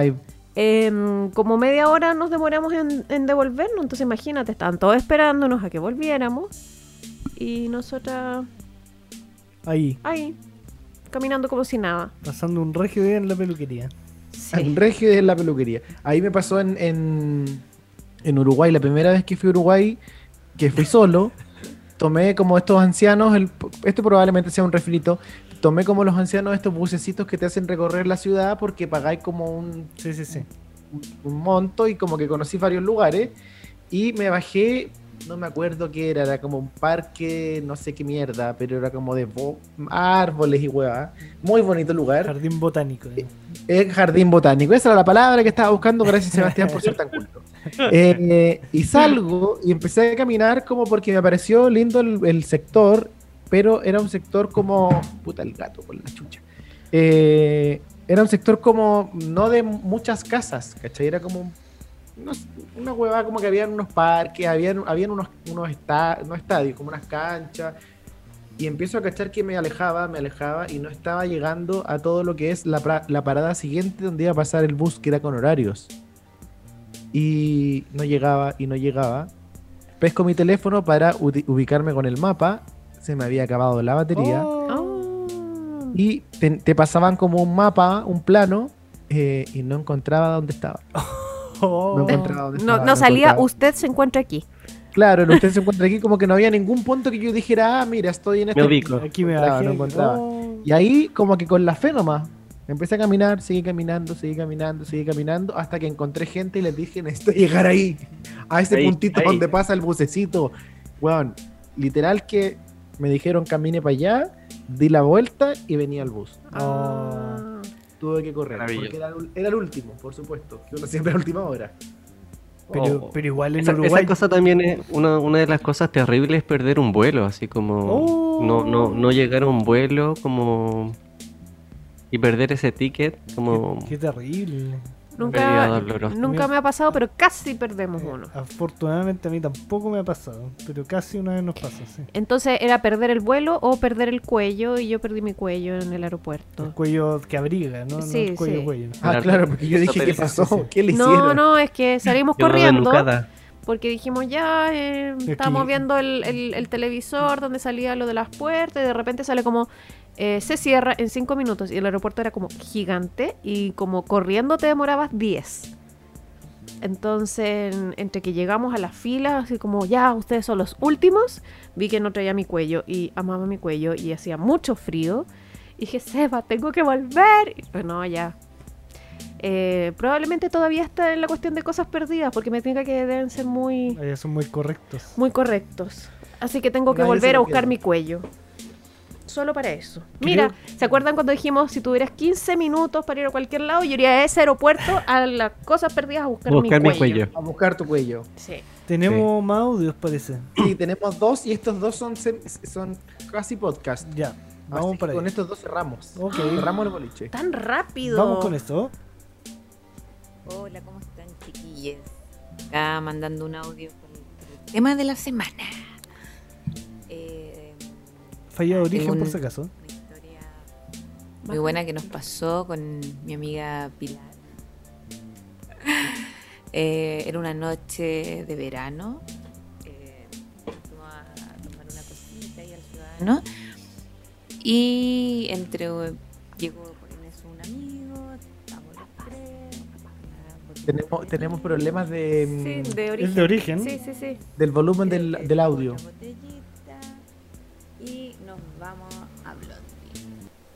em, como media hora nos demoramos en, en devolvernos. Entonces imagínate, estaban todos esperándonos a que volviéramos. Y nosotras
Ahí,
ahí, caminando como si nada.
pasando un regio día en la peluquería.
En Regio en la peluquería. Ahí me pasó en, en, en Uruguay, la primera vez que fui a Uruguay, que fui solo, tomé como estos ancianos, el, esto probablemente sea un refrito, tomé como los ancianos estos bucecitos que te hacen recorrer la ciudad porque pagáis como un,
Sí, sí, sí.
un, un monto y como que conocí varios lugares y me bajé, no me acuerdo qué era, era como un parque, no sé qué mierda, pero era como de bo- árboles y huevas, muy bonito lugar.
Jardín botánico. ¿no?
El jardín botánico, esa era la palabra que estaba buscando, gracias Sebastián por ser tan culto. Eh, y salgo y empecé a caminar como porque me pareció lindo el, el sector, pero era un sector como... Puta, el gato con la chucha. Eh, era un sector como no de muchas casas, ¿cachai? Era como un- no sé, una hueva como que habían unos parques, habían, habían unos, unos esta- no estadios, como unas canchas. Y empiezo a cachar que me alejaba, me alejaba y no estaba llegando a todo lo que es la, pra- la parada siguiente donde iba a pasar el bus, que era con horarios. Y no llegaba y no llegaba. Pesco mi teléfono para uti- ubicarme con el mapa. Se me había acabado la batería.
Oh,
Ah.
Y te, te pasaban como un mapa, un plano, eh, y no encontraba dónde estaba.
oh.
No encontraba dónde
No,
estaba,
no salía,
encontraba.
usted se encuentra aquí.
Claro, el usted se encuentra aquí como que no había ningún punto que yo dijera, ah, mira, estoy en este...
Me ubico.
Aquí me
encontraba,
bajé.
no encontraba.
Oh.
Y ahí como que con la fe nomás, empecé a caminar, seguí caminando, seguí caminando, seguí caminando, hasta que encontré gente y les dije, necesito llegar ahí, a ese
Ahí,
puntito
ahí.
donde pasa el bucecito. Weón, literal que me dijeron camine para allá, di la vuelta y venía el bus.
Ah.
Tuve que correr,
Maravilloso.
porque era, el- era el último, por supuesto, que uno siempre a la última hora.
Pero,
Oh.
pero igual en
Esa,
Uruguay.
esa cosa también es una, una de las cosas terribles, es perder un vuelo, así como
Oh.
no, no, no llegar a un vuelo como y perder ese ticket como
Qué, qué terrible.
pérdida
Nunca,
dolorosa.
nunca me ha pasado, pero casi perdemos
Eh,
uno.
Afortunadamente a mí tampoco me ha pasado, pero casi una vez nos pasa, sí.
Entonces era perder el vuelo o perder el cuello, y yo perdí mi cuello en el
El
aeropuerto.
cuello que abriga, ¿no?
Sí,
no el cuello
sí.
cuello.
Ah,
Claro.
claro, porque yo
Esa
dije, ¿qué
película,
pasó?
sí, sí.
¿Qué le
No,
hicieron?
no, es que salimos
Quedó
corriendo
desnucada.
porque dijimos ya, eh,
que-
estábamos viendo el, el- el televisor donde salía lo de las puertas y de repente sale como eh, se cierra en cinco minutos y el aeropuerto era como gigante y como corriendo te demorabas diez. Entonces, en- entre que llegamos a las filas, así como ya, ustedes son los últimos, vi que no traía mi cuello y amaba mi cuello y hacía mucho frío. Y dije, Seba, tengo que volver. Y pues no, ya. Eh, probablemente todavía está en la cuestión de cosas perdidas, porque me tenga que deben ser muy,
Allá son muy correctos.
muy correctos. Así que tengo que
Nadie se
volver
lo
a buscar
pierde.
mi cuello. Solo para eso. Mira, ¿se acuerdan cuando dijimos si tuvieras quince minutos para ir a cualquier lado? Yo iría a ese aeropuerto a las cosas perdidas a buscar,
Buscar
mi
mi
cuello.
cuello.
A buscar tu cuello.
Sí.
Tenemos más audios, parece.
Sí, tenemos dos y estos dos son, sem- son casi podcast.
Ya,
Así
vamos
que
para
con
allá.
estos dos cerramos.
Ok.
Cerramos el boliche.
Tan rápido.
Vamos con esto.
Hola, ¿cómo están, chiquillas? Acá mandando un audio con el tema de la semana. Eh,
Falla de origen,
tengo
por
un-
si acaso.
Una historia muy buena que nos pasó con mi amiga Pilar. Eh, era una noche de verano. Eh, fuimos a tomar una cosita ahí al Ciudadano. Y entre llegó por eso un amigo, estamos los tres. una
Tenemos,
botellita
tenemos
de
problemas de,
Sí,
mm,
de origen.
Es de origen.
Sí, sí, sí.
del volumen del,
Eh,
del audio.
una botellita y nos vamos a Blondie.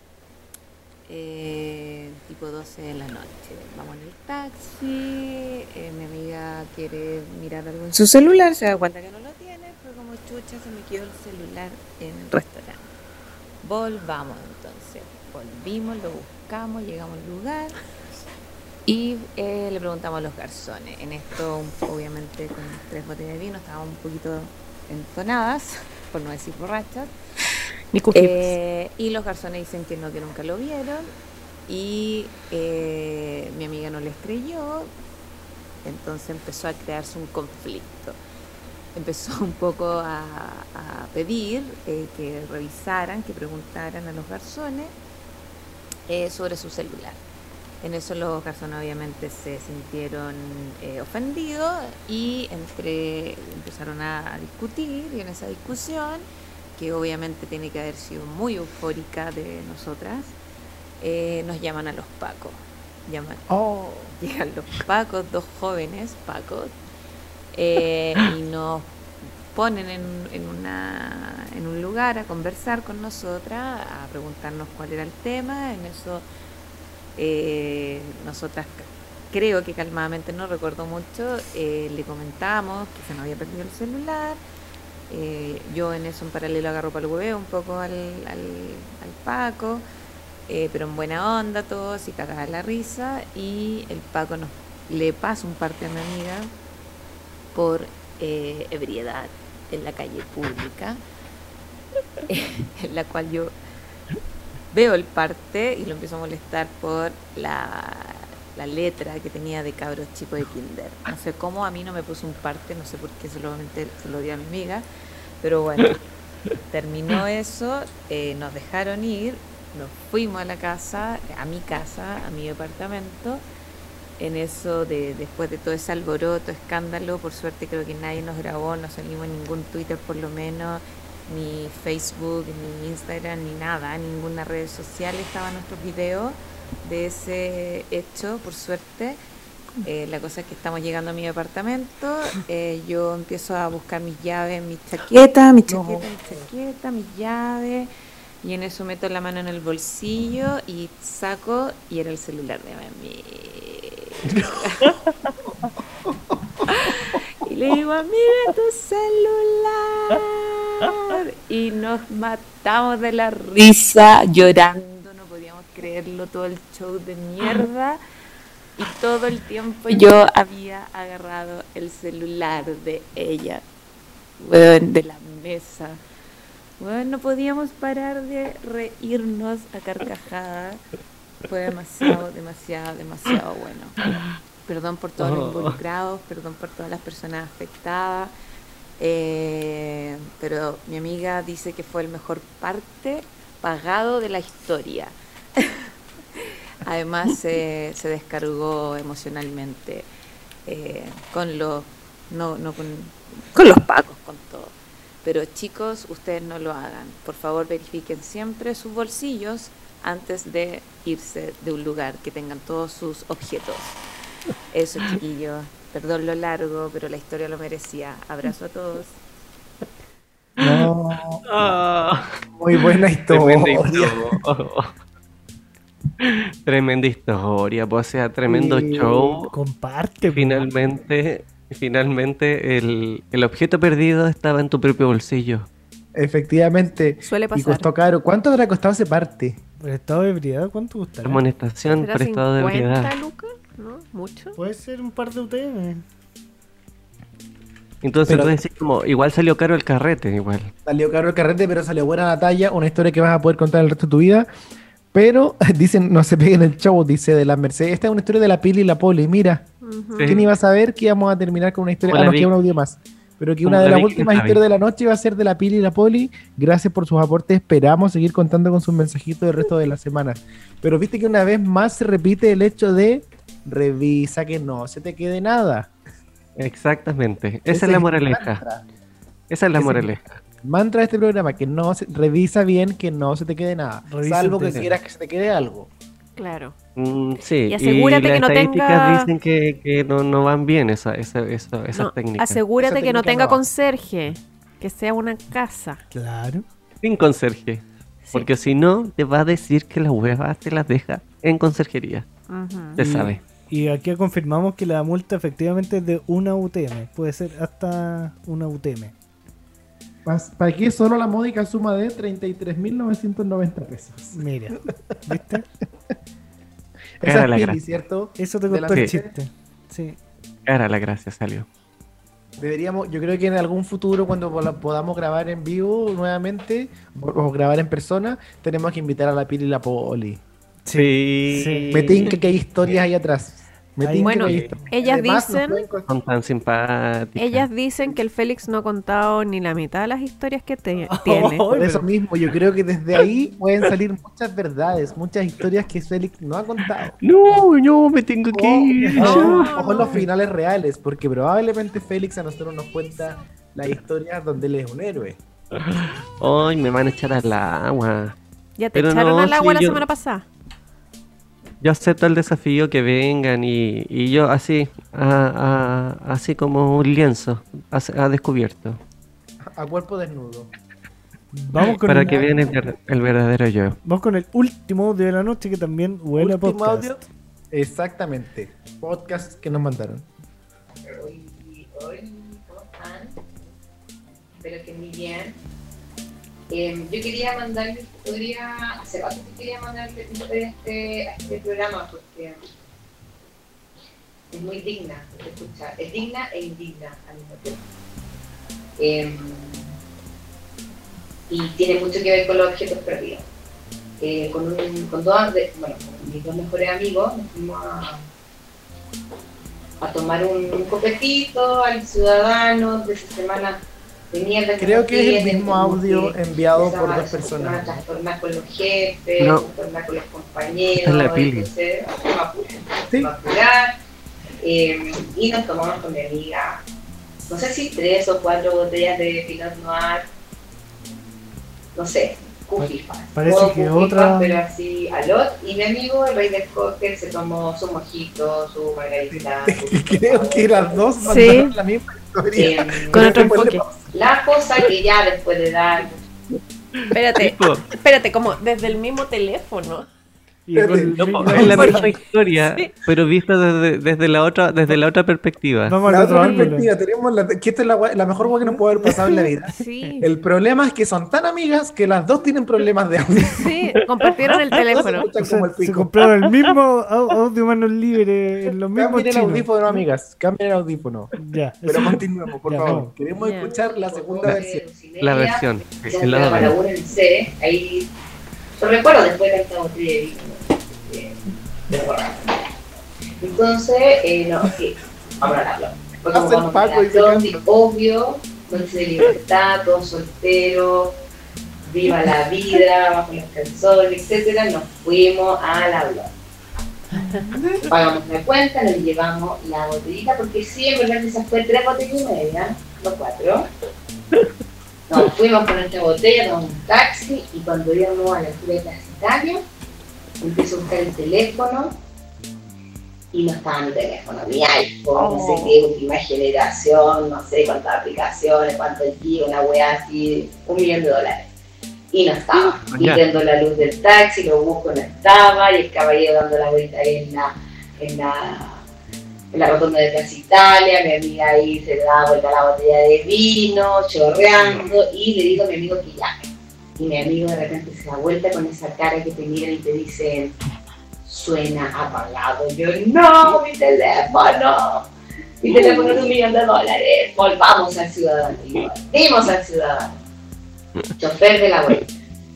Eh, tipo doce de la noche. Vamos en el taxi. eh, mi amiga quiere mirar algo en su celular. Se da cuenta que no lo tiene. Pero como chucha se me quedó el celular en el restaurante. Volvamos entonces. Volvimos, lo buscamos, llegamos al lugar. Y eh, le preguntamos a los garzones. En esto, un- obviamente, con tres botellas de vino, estábamos un poquito entonadas, por no decir borrachas.
Mi cookie.
Eh, y los garzones dicen que no, que nunca lo vieron. Y eh, mi amiga no les creyó. Entonces empezó a crearse un conflicto. Empezó un poco a, a pedir eh, que revisaran, que preguntaran a los garzones eh, sobre su celular. En eso los garzones obviamente se sintieron eh, ofendidos y entre empezaron a discutir, y en esa discusión, que obviamente tiene que haber sido muy eufórica de nosotras, eh, nos llaman a los pacos. Llaman,
Oh.
Llegan los pacos, dos jóvenes pacos, eh, y nos ponen en, en, una, en un lugar a conversar con nosotras, a preguntarnos cuál era el tema. En eso eh, nosotras, creo que calmadamente, no recuerdo mucho, eh, le comentamos que se nos había perdido el celular. Eh, yo en eso en paralelo agarro para el hueveo un poco al, al, al Paco, eh, pero en buena onda todos y cagada la risa, y el Paco nos le pasa un parte a mi amiga por eh, ebriedad en la calle pública, en la cual yo veo el parte y lo empiezo a molestar por la, la letra que tenía de cabros chicos de kinder. No sé cómo a mí no me puso un parte, no sé por qué, solamente se lo di a mi amiga, pero bueno, terminó eso, eh, nos dejaron ir, nos fuimos a la casa, a mi casa, a mi departamento. En eso, de después de todo ese alboroto, escándalo, por suerte creo que nadie nos grabó, no salimos en ningún Twitter por lo menos, ni Facebook, ni Instagram, ni nada, ninguna red social estaban nuestros videos de ese hecho, por suerte. Eh, la cosa es que estamos llegando a mi departamento, eh, yo empiezo a buscar mis llaves, mi chaqueta, mi chaqueta, no. mi chaqueta, mis llaves, y en eso meto la mano en el bolsillo y saco, y era el celular de mi amiga. Y le digo, amiga, tu celular. Y nos matamos de la risa, llorando, no podíamos creerlo, todo el show de mierda. Y todo el tiempo yo había agarrado el celular de ella, bueno, de la mesa. Bueno, no podíamos parar de reírnos a carcajadas. Fue demasiado, demasiado, demasiado bueno. Perdón por todos los involucrados, perdón por todas las personas afectadas, eh, pero mi amiga dice que fue el mejor parte pagado de la historia. Además eh, se descargó emocionalmente eh, con los no, no con, con los pacos, con todo. Pero chicos, ustedes no lo hagan. Por favor, verifiquen siempre sus bolsillos antes de irse de un lugar, que tengan todos sus objetos. Eso, chiquillos. Perdón lo largo, pero la historia lo merecía. Abrazo a todos.
No.
Oh,
Muy buena historia.
tremenda historia. Tremenda historia, pues, o sea, tremendo
Sí.
show.
Comparte.
Finalmente, finalmente el, el objeto perdido estaba en tu propio bolsillo.
Efectivamente.
Suele
Y
pasar.
costó caro. ¿Cuánto habrá costado ese parte?
¿Por estado de ebriedad cuánto gusta?
Amonestación
¿Será
por estado de
cincuenta
ebriedad.
lucas? ¿No? ¿Mucho?
Puede ser un par de U T M.
Entonces
Pero-
tú decís como, igual salió caro el carrete, igual.
Salió caro el carrete, pero salió buena la talla. Una historia que vas a poder contar el resto de tu vida. Pero dicen, no se peguen el show, dice de la Mercedes. Esta es una historia de la Pili y la Poli. Mira,
Ujú.
Sí.
¿quién iba a saber que íbamos a terminar con una historia?
Como
Ah,
la
nos queda
Vic.
un audio más. Pero que
Como
una de
la
las
Vic
últimas
Javi.
historias de la noche iba a ser de la Pili y la Poli. Gracias por sus aportes. Esperamos seguir contando con sus mensajitos el resto de la semana. Pero viste que una vez más se repite el hecho de revisa que no se te quede nada.
Exactamente. Esa
Ese
es la
el
moraleja.
mantra.
Esa es la
Ese-
moraleja.
Mantra de este programa, que no se, revisa bien que no se te quede nada.
Revisa
Salvo que
antes.
quieras que se te quede algo.
Claro.
Mm, sí,
Y asegúrate
las
que no
estadísticas
tenga-
dicen que, que no, no van bien esa, esa, esa- esas
No,
técnicas.
asegúrate
Esa
que no
técnica
tenga
no va.
conserje. Que sea una casa.
Claro.
Sin conserje.
Sí.
Porque si no, te va a decir que las huevas te las deja en conserjería.
Ujú.
Se
Y-
sabe.
Y aquí confirmamos que la multa efectivamente es de una U T M. Puede ser hasta una U T M.
¿Para qué solo la módica suma de treinta y tres mil novecientos noventa pesos?
Mira, ¿viste?
Esa
Era
es
la
Pili,
gracia.
¿cierto?
Eso te
De la
contó el
serie.
chiste. Sí.
Era la gracia, salió.
Deberíamos, yo creo que en algún futuro, cuando pola- podamos grabar en vivo nuevamente, o, o grabar en persona, tenemos que invitar a la Pili y la Poli.
Sí.
Sí.
Me tinca que hay historias ahí atrás. Me
Ahí-
tinca
Bueno,
que ahí está.
ellas
Además, nos
dicen-
pueden con-
Son tan simpáticas.
Ellas dicen que el Félix no ha contado ni la mitad de las historias que te- tiene.
Por
Ay,
eso
pero-
mismo, yo creo que desde ahí pueden salir muchas verdades, muchas historias que Félix no ha contado.
No, no, me tengo que ir.
Ojo,
No,
ojo
no.
los finales reales, porque probablemente Félix a nosotros nos cuenta la historia donde él es un héroe.
Ay, me van a echar al agua.
Ya te
Pero
echaron
no,
al agua
sí,
la
yo-
semana pasada.
Yo acepto el desafío que vengan y, y yo así, a- a- así como un lienzo, a, a descubierto,
A cuerpo desnudo.
Vamos con
para
el,
que vean el, ver- el verdadero yo.
vamos con el último audio de la noche que también huele a
Último
podcast.
audio. Exactamente. Podcast que nos mandaron.
Hoy, hoy, ¿cómo están? Espero que muy bien. Eh, yo quería mandarle historia, hace rato que quería mandarle historia a este, a este programa porque es muy digna de escuchar, es digna e indigna al mismo tiempo. Eh, y tiene mucho que ver con los objetos perdidos. Eh, con, un, con, dos, de, bueno, con mis dos mejores amigos nos fuimos a, a tomar un, un copetito al ciudadano de esa semana de mierda.
Creo que es el
tienen,
mismo
como
audio
que
enviado por
empezaban
dos
a- se empezaban
personas.
a trastornar con los jefes,
No.
a trastornar con los compañeros,
Esta es la Pili.
entonces me apuré,
Sí.
me apurar, eh, y nos tomamos con mi amiga, no sé si tres o cuatro botellas de Pinot Noir, no sé, Cufifa.
Parece
Todo
que
Cufifa,
otra-
pero así a lot, y mi amigo, el rey del cóctel, se tomó su mojito, su margarita. su-
Creo que las dos
Sí.
mandaron la misma historia.
Eh,
Con otro
Después le
enfoque.
la cosa que ya después de dar
Espérate,
Tipo,
espérate, como desde el mismo teléfono.
Y con-
no, po,
vamos-
es la
Porque-
misma historia,
Sí.
pero vista desde, desde la otra, desde la otra perspectiva.
Vamos al
La
otro
otra
ángulo.
perspectiva, tenemos la, que esta es la, gua- la mejor hueá que nos puede haber pasado en la vida.
Sí,
El problema es que son tan amigas que las dos tienen problemas de audio.
sí, compartieron el
Se
teléfono.
escuchan
O sea,
como el
se
pico.
compraron el mismo au- audio manos libres en los mismos
Cambien el
chinos.
audífono, amigas. Cambien el audífono.
Ya,
Pero
eso-
continuemos, por
Ya,
favor.
vamos.
Queremos
Ya.
escuchar la segunda
La-
versión.
La versión,
ya
el lado
entraba
B.
la una en C, ahí yo recuerdo después de tanta botella de vino, de, de borracho. Entonces, eh, no, sí, vamos a hablarlo. Fue como
Hace el
vamos
Paco y
a
se
la
canta.
Blondie, obvio, noche de libertad, todos solteros, viva la vida, bajo los calzones, etcétera, nos fuimos a la Blondie. Pagamos la cuenta, nos llevamos la botellita, porque sí, en verdad esa fue tres botellas y media, no cuatro. Nos fuimos con nuestra botella, tomamos un taxi, y cuando íbamos a la altura de Plaza Italia, empiezo a buscar el teléfono, y no estaba mi teléfono, mi iPhone, no sé qué, última generación, no sé cuántas aplicaciones, cuánto el día, una weá así, un millón de dólares. Y no estaba. Y
Ya.
prendo la luz del taxi, lo busco, no estaba, y el caballero dando la vuelta ahí en la, en la, en la rotonda de Plaza Italia, mi amiga ahí se da vuelta la botella de vino, chorreando, y le digo a mi amigo que llame. Y mi amigo de repente se da vuelta con esa cara que te mira y te dice, suena apagado. Yo, no, mi teléfono, mi teléfono es un millón de dólares, volvamos al ciudadano. Y volvimos al ciudadano. Chofer de la vuelta.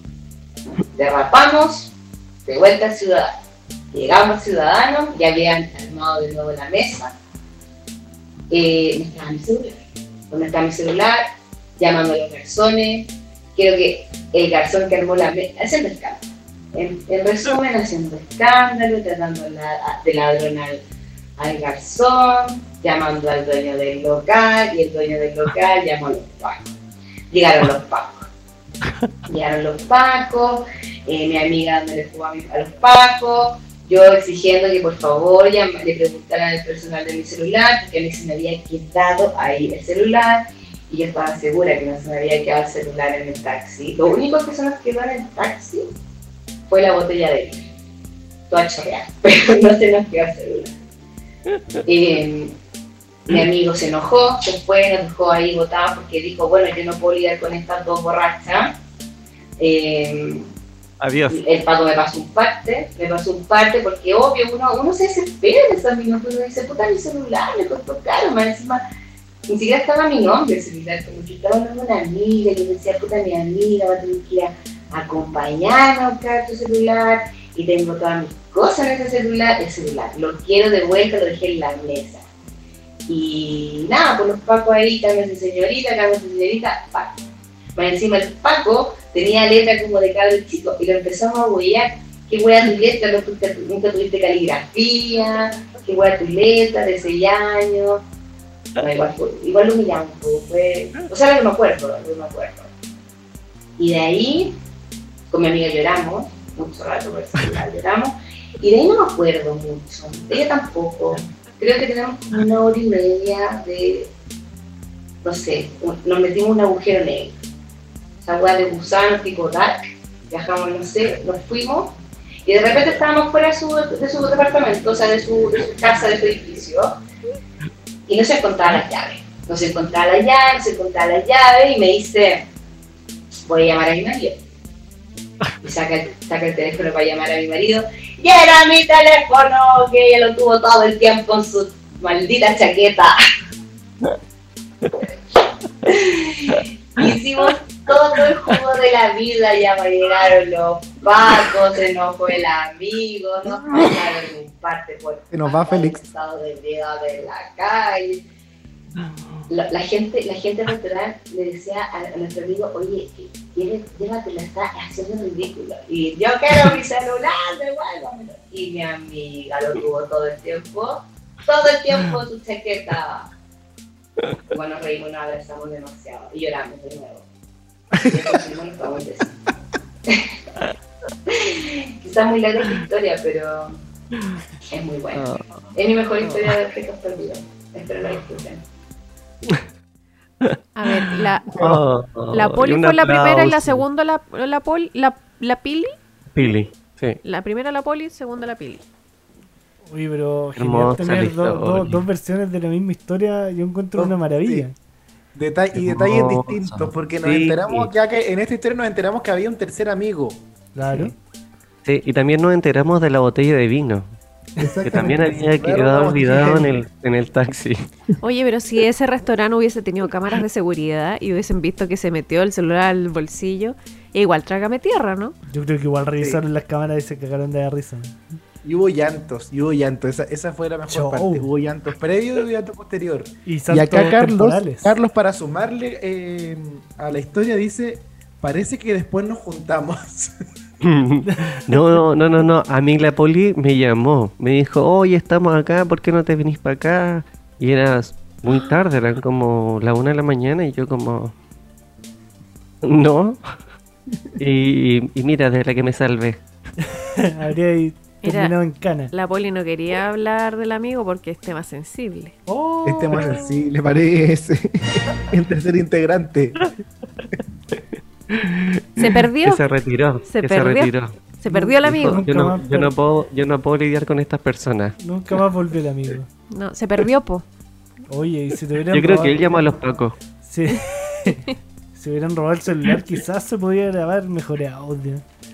Derrapamos, de vuelta al ciudadano. Llegamos al ciudadano, ya habían armado de nuevo la mesa. Eh, no estaba mi celular. No estaba mi celular, llamando a los garzones. Creo que el garzón que armó la mesa, haciendo escándalo. En, en resumen, haciendo escándalo, tratando la- de ladrón al, al garzón, llamando al dueño del local, y el dueño del local llamó a los pacos. Llegaron los pacos. Llegaron los pacos, eh, mi amiga me le jugó a, mi- a los pacos, yo exigiendo que por favor ya le preguntaran al personal de mi celular, porque a mí se me había quedado ahí el celular, y yo estaba segura que no se me había quedado el celular en el taxi. Lo único que se nos quedó en el taxi fue la botella de vino, toda chorreada, pero no se nos quedó el celular. Eh, mi amigo se enojó, se fue, nos dejó ahí botados porque dijo, bueno, yo no puedo lidiar con estas dos borrachas. Eh,
Adiós.
el Paco me pasó un parte, me pasó un parte porque obvio uno, uno se desespera en esos minutos, uno dice, puta, mi celular me costó caro, más encima, ni siquiera estaba mi nombre el celular, como que estaba hablando una amiga, y yo decía, puta, mi amiga va a tener que ir a acompañarme a buscar tu celular, y tengo todas mis cosa en ese celular, el celular, lo quiero de vuelta, lo dejé en la mesa. Y nada, pues los pacos ahí, cámbiate señorita, cámbiate señorita, Paco. Más encima el Paco tenía letra como de cabro chico y lo empezamos a huellar. ¿Qué hueá tu letra? ¿No tuviste, nunca tuviste caligrafía? ¿Qué hueá tu letra de seis años? Bueno, igual, fue, igual lo humillamos, fue, o sea, no me acuerdo, no me acuerdo. Y de ahí, con mi amiga lloramos, mucho rato por el celular lloramos, y de ahí no me acuerdo mucho, de ella tampoco. Creo que tenemos como una hora y media de, no sé, nos metimos en un agujero negro. Esa hueá de gusano tipo dark, viajamos, no sé, nos fuimos, y de repente estábamos fuera de su, de su departamento, o sea, de su, de su casa, de su edificio, y no se encontraba las llaves. No se encontraba las llaves, no se encontraba las llaves, y me dice, voy a llamar a mi marido. Y saca, saca el teléfono para llamar a mi marido, y era mi teléfono, que ella lo tuvo todo el tiempo en su maldita chaqueta. Hicimos todo el jugo de la vida, ya me llegaron los pacos, se nos fue el amigo, nos pasaron un parte por
se nos va Félix.
estado de vida de la calle. La, la gente, la gente del restaurante le decía a, a nuestro amigo, oye, llévatela, está haciendo ridículo. Y yo quiero mi celular, devuélvamelo. Y mi amiga lo tuvo todo el tiempo, todo el tiempo su chaqueta. Bueno, nos reímos, nos abrazamos demasiado y lloramos de nuevo. Quizás muy larga la historia, pero es muy buena. Es mi mejor historia de objetos perdidos. Espero la disfruten.
A ver, la,
Oh,
la Poli
un
fue la primera y la
aplauso.
segunda la, la, Poli, la, la Pili.
Pili, sí.
La primera la Poli, segunda la Pili.
Oye, pero genial
Hermosa
tener
la
do- do-
historia.
dos versiones de la misma historia, yo encuentro una maravilla.
Deta- y detalles
Hermosa.
distintos, porque nos
Sí.
enteramos, ya que en esta historia nos enteramos que había un tercer amigo.
Claro.
Sí, y también nos enteramos de la botella de vino, que también había quedado olvidado en el, en el taxi.
Oye, pero si ese restaurante hubiese tenido cámaras de seguridad y hubiesen visto que se metió el celular al bolsillo, e igual trágame tierra, ¿no?
Yo creo que igual revisaron las cámaras y se cagaron de la risa.
Y hubo llantos, y hubo llantos. Esa, esa fue la mejor
Show.
parte. Hubo llantos previo y llantos posterior.
Y
Y
saltos
acá Carlos,
temporales.
Carlos para sumarle eh, a la historia dice, parece que después nos juntamos.
No, no, no, no. A mí la Poli me llamó. Me dijo, oye, estamos acá, ¿por qué no te venís para acá? Y era muy tarde, eran como la una de la mañana y yo como... No. Y, y mira, de la que me salvé.
Habría ahí
Era-
terminado en cana.
La Poli no quería hablar del amigo porque es tema sensible.
Oh,
Este más sensible parece. El tercer integrante.
Se perdió.
Que se retiró.
Se
que
perdió.
se retiró.
Se perdió el
Dijo,
amigo.
yo,
Nunca
no,
más
yo, no
per-
puedo, yo no puedo lidiar con estas personas.
Nunca más volvió el amigo.
No, se perdió, po.
Oye, y si te hubieran
Yo creo
robado-
que él llamó a los pacos.
Sí. Si hubieran robado el celular, quizás se podía grabar mejor audio.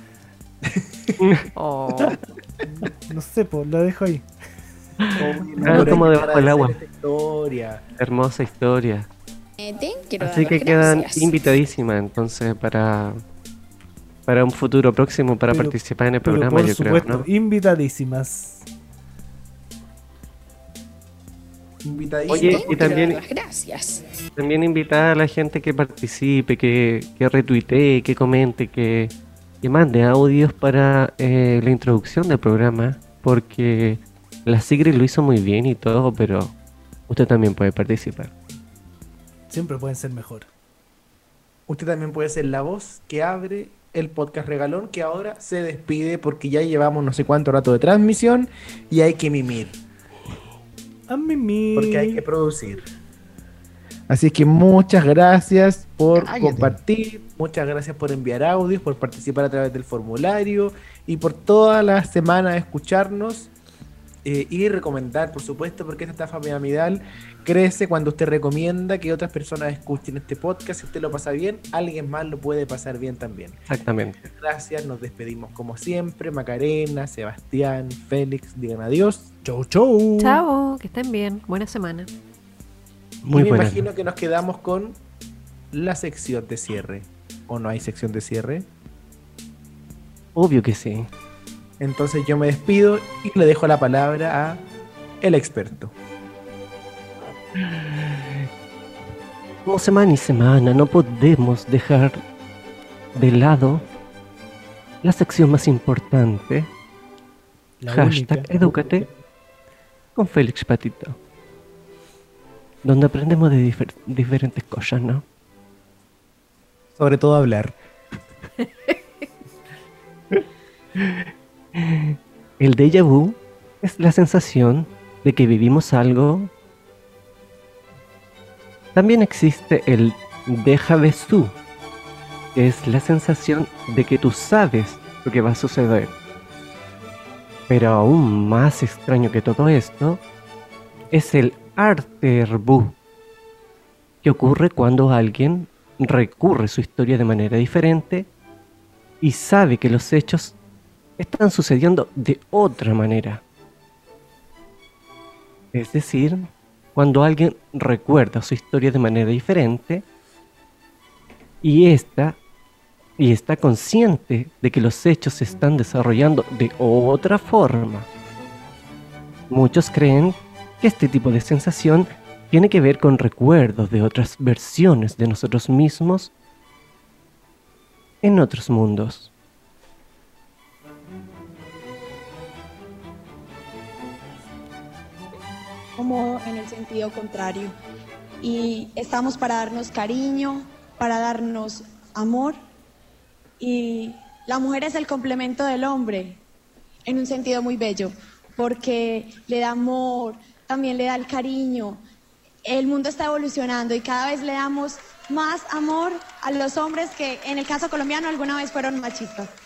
Oh.
No sé, pues lo dejo ahí.
Ah, como debajo del agua.
Esta historia.
Hermosa historia.
Eh, te quiero
Así
dar
que
las
quedan
gracias.
invitadísimas entonces para para un futuro próximo para
Pero-
participar en el
Pero
programa,
por
yo
supuesto,
creo, ¿no?
invitadísimas.
Invitadísimo.
Oye,
Te
y
quiero
también,
dar las gracias.
también invitar a la gente que participe, que, que retuitee, que comente, que, que mande audios para eh, la introducción del programa, porque la Sigrid lo hizo muy bien y todo, pero usted también puede participar.
Siempre pueden ser mejor.
Usted también puede ser la voz que abre el podcast regalón, que ahora se despide porque ya llevamos no sé cuánto rato de transmisión y hay que mimir.
A mí,
Porque hay que producir. Así que muchas gracias por
Cállate.
compartir, muchas gracias por enviar audios, por participar a través del formulario y por toda la semana escucharnos eh, y recomendar, por supuesto, porque esta estafa piramidal crece cuando usted recomienda que otras personas escuchen este podcast. Si usted lo pasa bien, alguien más lo puede pasar bien también.
Exactamente.
Gracias, nos despedimos como siempre. Macarena, Sebastián, Félix, digan adiós.
Chau, chau.
Chao, que estén bien. Buena semana.
Muy
y me
buena.
imagino que nos quedamos con la sección de cierre. ¿O no hay sección de cierre?
Obvio que sí.
Entonces yo me despido y le dejo la palabra a el experto.
Como semana y semana no podemos dejar de lado la sección más importante,
La
hashtag
única.
Edúcate con Félix Patito, donde aprendemos de difer- diferentes cosas, ¿no?
Sobre todo hablar.
El déjà vu es la sensación de que vivimos algo. También existe el déjà vu, que es la sensación de que tú sabes lo que va a suceder. Pero aún más extraño que todo esto es el artervu, que ocurre cuando alguien recurre su historia de manera diferente y sabe que los hechos están sucediendo de otra manera. Es decir, cuando alguien recuerda su historia de manera diferente y esta y está consciente de que los hechos se están desarrollando de otra forma. Muchos creen que este tipo de sensación tiene que ver con recuerdos de otras versiones de nosotros mismos en otros mundos.
Como en el sentido contrario. Y estamos para darnos cariño, para darnos amor. Y la mujer es el complemento del hombre, en un sentido muy bello, porque le da amor, también le da el cariño. El mundo está evolucionando y cada vez le damos más amor a los hombres que en el caso colombiano alguna vez fueron machistas.